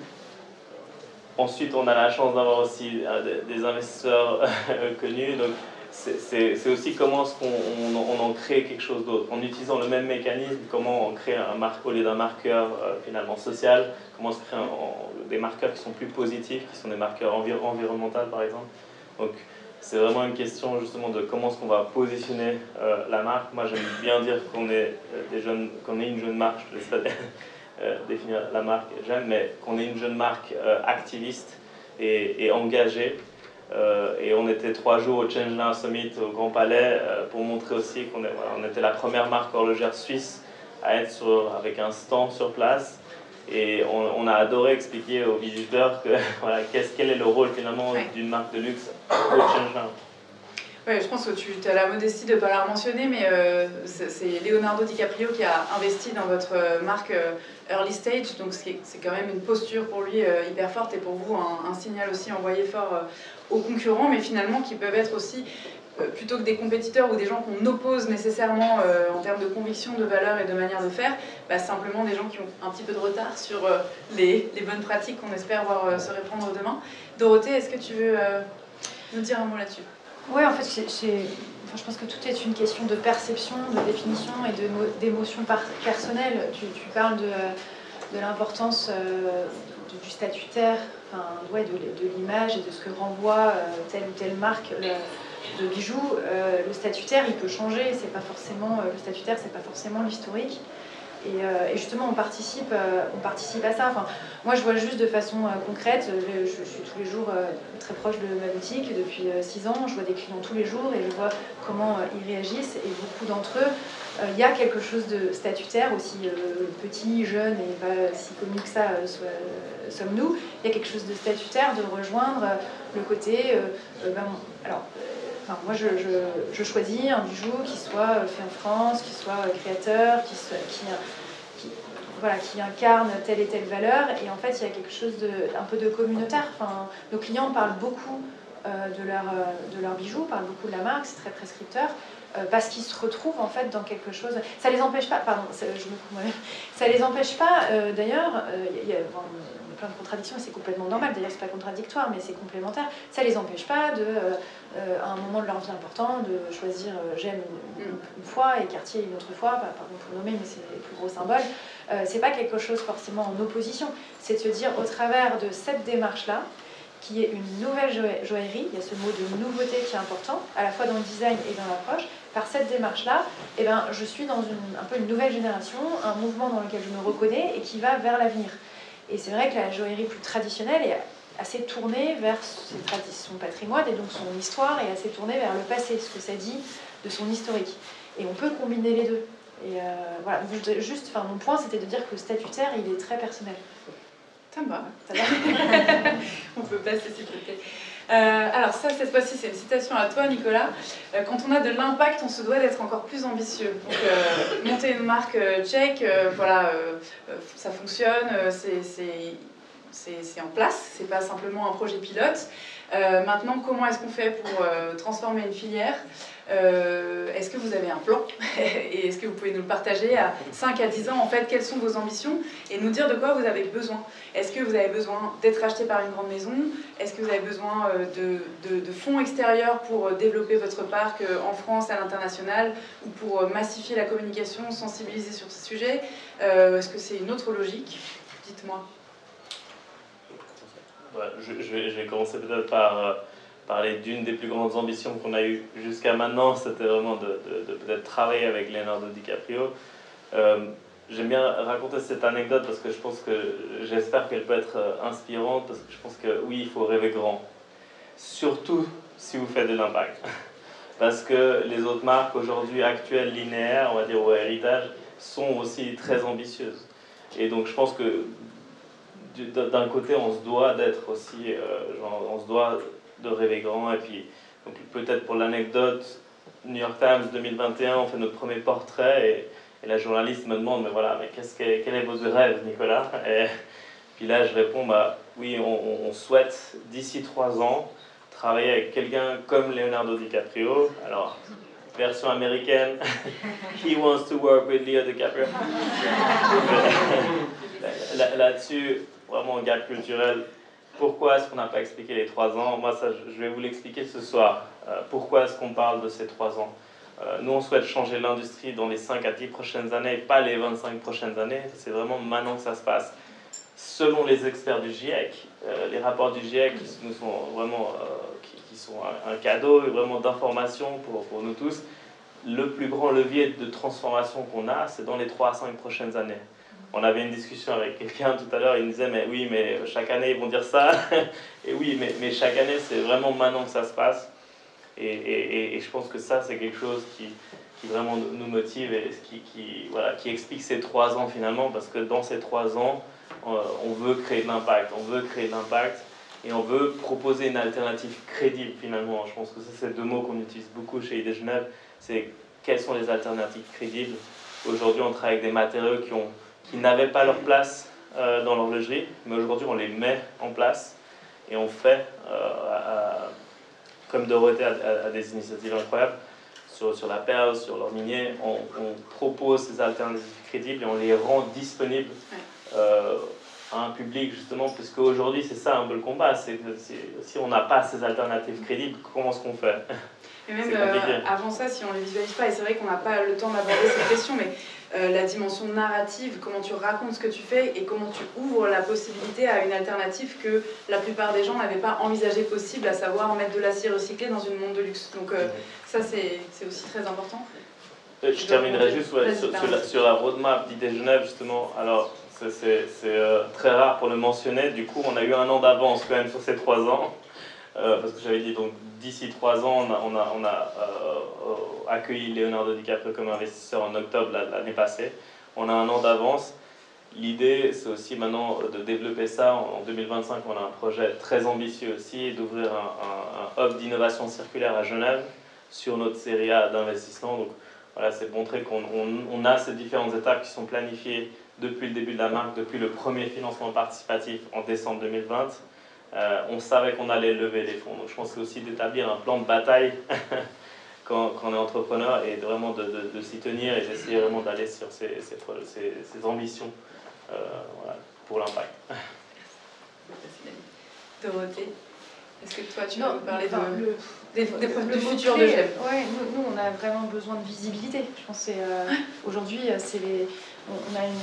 Ensuite, on a la chance d'avoir aussi euh, des, des investisseurs connus. Donc, c'est aussi comment est-ce qu'on on, on en crée quelque chose d'autre. En utilisant le même mécanisme, comment on crée un marqueur au lieu d'un marqueur euh, finalement social, comment on se crée un, un, des marqueurs qui sont plus positifs, qui sont des marqueurs envir environnementaux par exemple. Donc c'est vraiment une question justement de comment est-ce qu'on va positionner euh, la marque. Moi j'aime bien dire qu'on est, euh, des jeunes, qu'on est une jeune marque, je laisse pas euh, définir la marque, j'aime, mais qu'on est une jeune marque euh, activiste et, et engagée. Euh, et on était trois jours au Changeling Summit au Grand Palais euh, pour montrer aussi qu'on voilà, on était la première marque horlogère suisse à être sur, avec un stand sur place. Et on, on a adoré expliquer aux visiteurs que, voilà, qu'est-ce, quel est le rôle finalement ouais. d'une marque de luxe au Changeling. Oui, je pense que tu as la modestie de ne pas la mentionner, mais euh, c'est Leonardo DiCaprio qui a investi dans votre marque euh, Early Stage, donc c'est quand même une posture pour lui euh, hyper forte et pour vous un, un signal aussi envoyé fort euh, aux concurrents, mais finalement qui peuvent être aussi, euh, plutôt que des compétiteurs ou des gens qu'on oppose nécessairement euh, en termes de conviction, de valeur et de manière de faire, bah, simplement des gens qui ont un petit peu de retard sur euh, les, les bonnes pratiques qu'on espère voir euh, se répandre demain. Dorothée, est-ce que tu veux euh, nous dire un mot là-dessus ? Oui, en fait, c'est, c'est, enfin, je pense que tout est une question de perception, de définition et d'émotion personnelle. Tu, tu parles de, de l'importance euh, du statutaire, enfin, ouais, de, de l'image et de ce que renvoie euh, telle ou telle marque le, de bijoux. Euh, le statutaire, il peut changer. C'est pas forcément euh, le statutaire, c'est pas forcément l'historique. Et, euh, et justement, on participe, euh, on participe à ça. Enfin, moi, je vois juste de façon euh, concrète. Je, je suis tous les jours euh, très proche de ma boutique depuis six ans. Je vois des clients tous les jours et je vois comment euh, ils réagissent. Et beaucoup d'entre eux, il euh, y a quelque chose de statutaire, aussi euh, petit, jeune et pas si connu que ça euh, soit, euh, sommes-nous. Il y a quelque chose de statutaire de rejoindre euh, le côté. Euh, euh, ben, alors, Enfin, moi, je, je, je choisis un bijou qui soit fait en France, qui soit créateur, qui, soit, qui, qui, voilà, qui incarne telle et telle valeur. Et en fait, il y a quelque chose de, un peu de communautaire. Enfin, nos clients parlent beaucoup euh, de, leur, de leurs bijoux, parlent beaucoup de la marque, c'est très prescripteur, euh, parce qu'ils se retrouvent en fait dans quelque chose. Ça les empêche pas, pardon, je me coupe moi-même. Ça les empêche pas, euh, d'ailleurs, euh, il y a, bon, plein de contradictions et c'est complètement normal, d'ailleurs c'est pas contradictoire mais c'est complémentaire, ça les empêche pas de, euh, euh, à un moment de leur vie important, de choisir euh, Gemme une, une, une fois et Cartier une autre fois, bah, pardon pour nommer mais c'est les plus gros symboles, euh, c'est pas quelque chose forcément en opposition, c'est de se dire au travers de cette démarche-là, qui est une nouvelle joaillerie, il y a ce mot de nouveauté qui est important, à la fois dans le design et dans l'approche, par cette démarche-là, eh ben, je suis dans une, un peu une nouvelle génération, un mouvement dans lequel je me reconnais et qui va vers l'avenir. Et c'est vrai que la joaillerie plus traditionnelle est assez tournée vers ses traditions, son patrimoine et donc son histoire est assez tournée vers le passé, ce que ça dit de son historique. Et on peut combiner les deux. Et euh, voilà, juste, enfin, mon point c'était de dire que le statutaire il est très personnel. Ça me va. Ça va. On peut passer s'il te plaît. Euh, alors ça, cette fois-ci, c'est une citation à toi, Nicolas. Euh, quand on a de l'impact, on se doit d'être encore plus ambitieux. Donc, euh, monter une marque euh, tchèque, euh, voilà, euh, euh, ça fonctionne, euh, c'est en place, c'est pas simplement un projet pilote. Euh, maintenant, comment est-ce qu'on fait pour euh, transformer une filière? euh, Est-ce que vous avez un plan? Et est-ce que vous pouvez nous le partager à cinq à dix ans, en fait, quelles sont vos ambitions? Et nous dire de quoi vous avez besoin. Est-ce que vous avez besoin d'être acheté par une grande maison? Est-ce que vous avez besoin de, de, de fonds extérieurs pour développer votre parc en France, à l'international, ou pour massifier la communication, sensibiliser sur ce sujet? euh, Est-ce que c'est une autre logique? Dites-moi. Ouais, je, je, vais, je vais commencer peut-être par euh, parler d'une des plus grandes ambitions qu'on a eues jusqu'à maintenant, c'était vraiment de, de, de peut-être travailler avec Leonardo DiCaprio. Euh, J'aime bien raconter cette anecdote parce que je pense que j'espère qu'elle peut être inspirante, parce que je pense que oui, il faut rêver grand, surtout si vous faites de l'impact. Parce que les autres marques aujourd'hui actuelles, linéaires, on va dire, ou héritage, sont aussi très ambitieuses. Et donc je pense que d'un côté, on se doit d'être aussi, euh, genre, on se doit de rêver grand. Et puis, donc peut-être pour l'anecdote, New York Times deux mille vingt et un, on fait notre premier portrait et, et la journaliste me demande, mais voilà, mais qu'est-ce que, quel est votre rêve, Nicolas? Et puis là, je réponds, bah oui, on, on souhaite d'ici trois ans travailler avec quelqu'un comme Leonardo DiCaprio. Alors, version américaine, he wants to work with Leo DiCaprio. Là-dessus, vraiment gap culturel. Pourquoi est-ce qu'on n'a pas expliqué les trois ans? Moi, ça, je vais vous l'expliquer ce soir. Euh, pourquoi est-ce qu'on parle de ces trois ans? euh, Nous, on souhaite changer l'industrie dans les cinq à dix prochaines années, pas les vingt-cinq prochaines années. C'est vraiment maintenant que ça se passe. Selon les experts du GIEC, euh, les rapports du GIEC qui nous sont vraiment euh, qui, qui sont un, un cadeau et vraiment d'information pour, pour nous tous, le plus grand levier de transformation qu'on a, c'est dans les trois à cinq prochaines années. On avait une discussion avec quelqu'un tout à l'heure, il me disait mais oui, mais chaque année ils vont dire ça. Et oui, mais, mais chaque année c'est vraiment maintenant que ça se passe. Et, et, et je pense que ça c'est quelque chose qui, qui vraiment nous motive et qui, qui, voilà, qui explique ces trois ans finalement, parce que dans ces trois ans, on veut créer de l'impact, on veut créer de l'impact et on veut proposer une alternative crédible finalement. Je pense que ça c'est deux mots qu'on utilise beaucoup chez I D Genève, c'est quelles sont les alternatives crédibles. Aujourd'hui on travaille avec des matériaux qui ont qui n'avaient pas leur place euh, dans l'horlogerie, mais aujourd'hui on les met en place et on fait, euh, à, à, comme Dorothée a, a, a des initiatives incroyables sur, sur la perle, sur l'or minier, on, on propose ces alternatives crédibles et on les rend disponibles euh, à un public justement, parce qu'aujourd'hui c'est ça un peu le combat, c'est que si on n'a pas ces alternatives crédibles, comment est-ce qu'on fait? Et même euh, avant ça, si on ne les visualise pas, et c'est vrai qu'on n'a pas le temps d'aborder cette question, mais euh, la dimension narrative, comment tu racontes ce que tu fais et comment tu ouvres la possibilité à une alternative que la plupart des gens n'avaient pas envisagé possible, à savoir mettre de l'acier recyclé dans une montre de luxe. Donc euh, ça, c'est aussi très important. Je, je terminerai juste ouais, sur, sur, la, sur la roadmap d'I D Genève, justement. Alors, c'est euh, très rare pour le mentionner. Du coup, on a eu un an d'avance quand même sur ces trois ans. Euh, parce que j'avais dit, donc d'ici trois ans, on a, on a, on a euh, accueilli Leonardo DiCaprio comme investisseur en octobre l'année passée. On a un an d'avance. L'idée, c'est aussi maintenant de développer ça. En deux mille vingt-cinq, on a un projet très ambitieux aussi, d'ouvrir un, un, un hub d'innovation circulaire à Genève sur notre série A d'investissement. Donc voilà, c'est montrer qu'on on, on a ces différentes étapes qui sont planifiées depuis le début de la marque, depuis le premier financement participatif en décembre deux mille vingt. Euh, on savait qu'on allait lever les fonds. Donc je pense que c'est aussi d'établir un plan de bataille quand, quand on est entrepreneur et vraiment de, de, de s'y tenir et d'essayer vraiment d'aller sur ces, ces, ces, ces ambitions euh, voilà, pour l'impact. Dorothée, est-ce que toi tu veux non, nous parler enfin, de, le, des, des, le, du le futur clé, de Gem? Ouais, nous, nous on a vraiment besoin de visibilité. Je pense que euh, aujourd'hui c'est les, on, on a une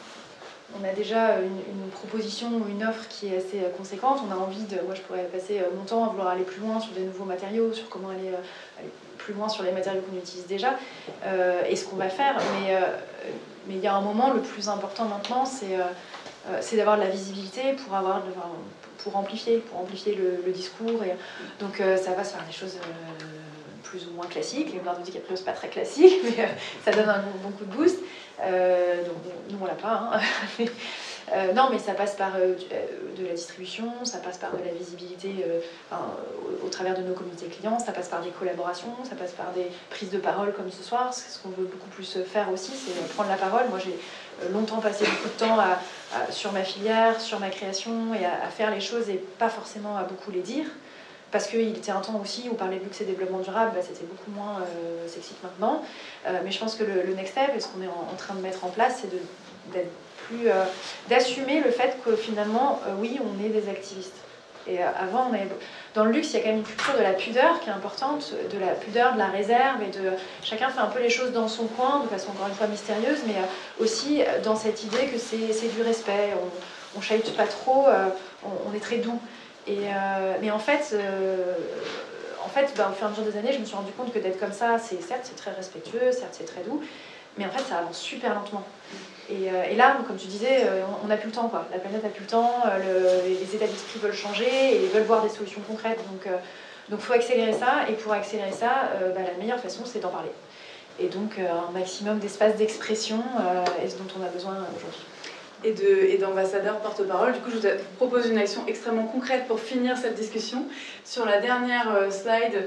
On a déjà une, une proposition ou une offre qui est assez conséquente. On a envie de... Moi, je pourrais passer mon temps à vouloir aller plus loin sur des nouveaux matériaux, sur comment aller, aller plus loin sur les matériaux qu'on utilise déjà, euh, et ce qu'on va faire. Mais euh, mais il y a un moment, le plus important maintenant, c'est euh, c'est d'avoir de la visibilité pour, avoir, pour amplifier, pour amplifier le, le discours. Et, donc, euh, ça passe par des choses... Euh, plus ou moins classique. Leonardo DiCaprio, c'est pas très classique, mais euh, ça donne un bon, bon coup de boost. Euh, donc, nous, on l'a pas. Hein. euh, non, mais ça passe par euh, de la distribution, ça passe par de la visibilité euh, enfin, au, au travers de nos communautés clients, ça passe par des collaborations, ça passe par des prises de parole comme ce soir. Ce qu'on veut beaucoup plus faire aussi, c'est prendre la parole. Moi, j'ai longtemps passé beaucoup de temps à, à, sur ma filière, sur ma création, et à, à faire les choses et pas forcément à beaucoup les dire. Parce qu'il était un temps aussi où parler de luxe et développement durable, bah, c'était beaucoup moins euh, sexy que maintenant. Euh, mais je pense que le, le next step, et ce qu'on est en, en train de mettre en place, c'est d'être plus, euh, d'assumer le fait que finalement, euh, oui, on est des activistes. Et euh, avant, on avait, dans le luxe, il y a quand même une culture de la pudeur qui est importante, de la pudeur, de la réserve, et de chacun fait un peu les choses dans son coin, de façon encore une fois mystérieuse, mais euh, aussi dans cette idée que c'est du respect, on ne chahute pas trop, euh, on, on est très doux. Et euh, mais en fait, euh, en fait bah, au fur et à mesure des années, je me suis rendu compte que d'être comme ça, c'est certes c'est très respectueux, certes c'est très doux, mais en fait ça avance super lentement. Et, euh, et là, comme tu disais, euh, on n'a plus le temps, quoi. La planète n'a plus le temps, euh, le, les états d'esprit veulent changer et veulent voir des solutions concrètes. Donc il euh, faut accélérer ça, et pour accélérer ça, euh, bah, la meilleure façon c'est d'en parler. Et donc euh, un maximum d'espace d'expression euh, est ce dont on a besoin aujourd'hui. Et d'ambassadeur porte-parole. Du coup, je vous propose une action extrêmement concrète pour finir cette discussion. Sur la dernière slide,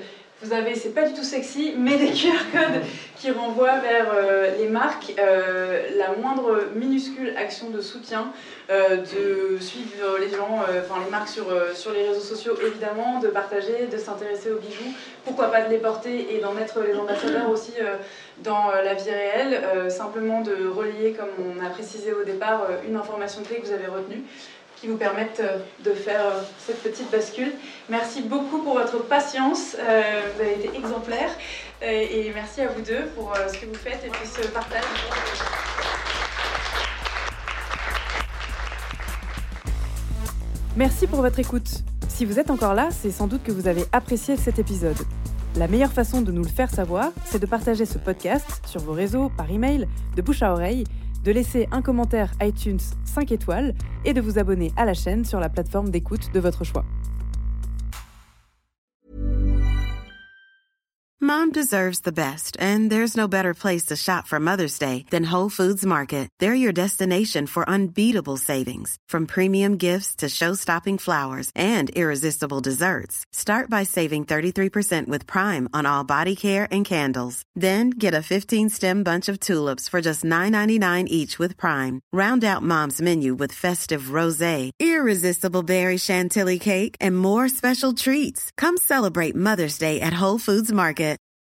vous avez, c'est pas du tout sexy, mais des Q R codes qui renvoient vers euh, les marques. Euh, la moindre minuscule action de soutien, euh, de suivre les gens, euh, enfin les marques sur, euh, sur les réseaux sociaux évidemment, de partager, de s'intéresser aux bijoux, pourquoi pas de les porter et d'en être les ambassadeurs aussi euh, dans euh, la vie réelle, euh, simplement de relayer, comme on a précisé au départ, euh, une information clé que vous avez retenue, qui vous permettent de faire cette petite bascule. Merci beaucoup pour votre patience, euh, vous avez été exemplaires, euh, et merci à vous deux pour euh, ce que vous faites et puis ce partage. Merci pour votre écoute. Si vous êtes encore là, c'est sans doute que vous avez apprécié cet épisode. La meilleure façon de nous le faire savoir, c'est de partager ce podcast sur vos réseaux, par email, de bouche à oreille, de laisser un commentaire iTunes cinq étoiles et de vous abonner à la chaîne sur la plateforme d'écoute de votre choix. Mom deserves the best, and there's no better place to shop for Mother's Day than Whole Foods Market. They're your destination for unbeatable savings, from premium gifts to show-stopping flowers and irresistible desserts. Start by saving thirty-three percent with Prime on all body care and candles. Then get a fifteen-stem bunch of tulips for just nine ninety-nine each with Prime. Round out Mom's menu with festive rosé, irresistible berry chantilly cake, and more special treats. Come celebrate Mother's Day at Whole Foods Market.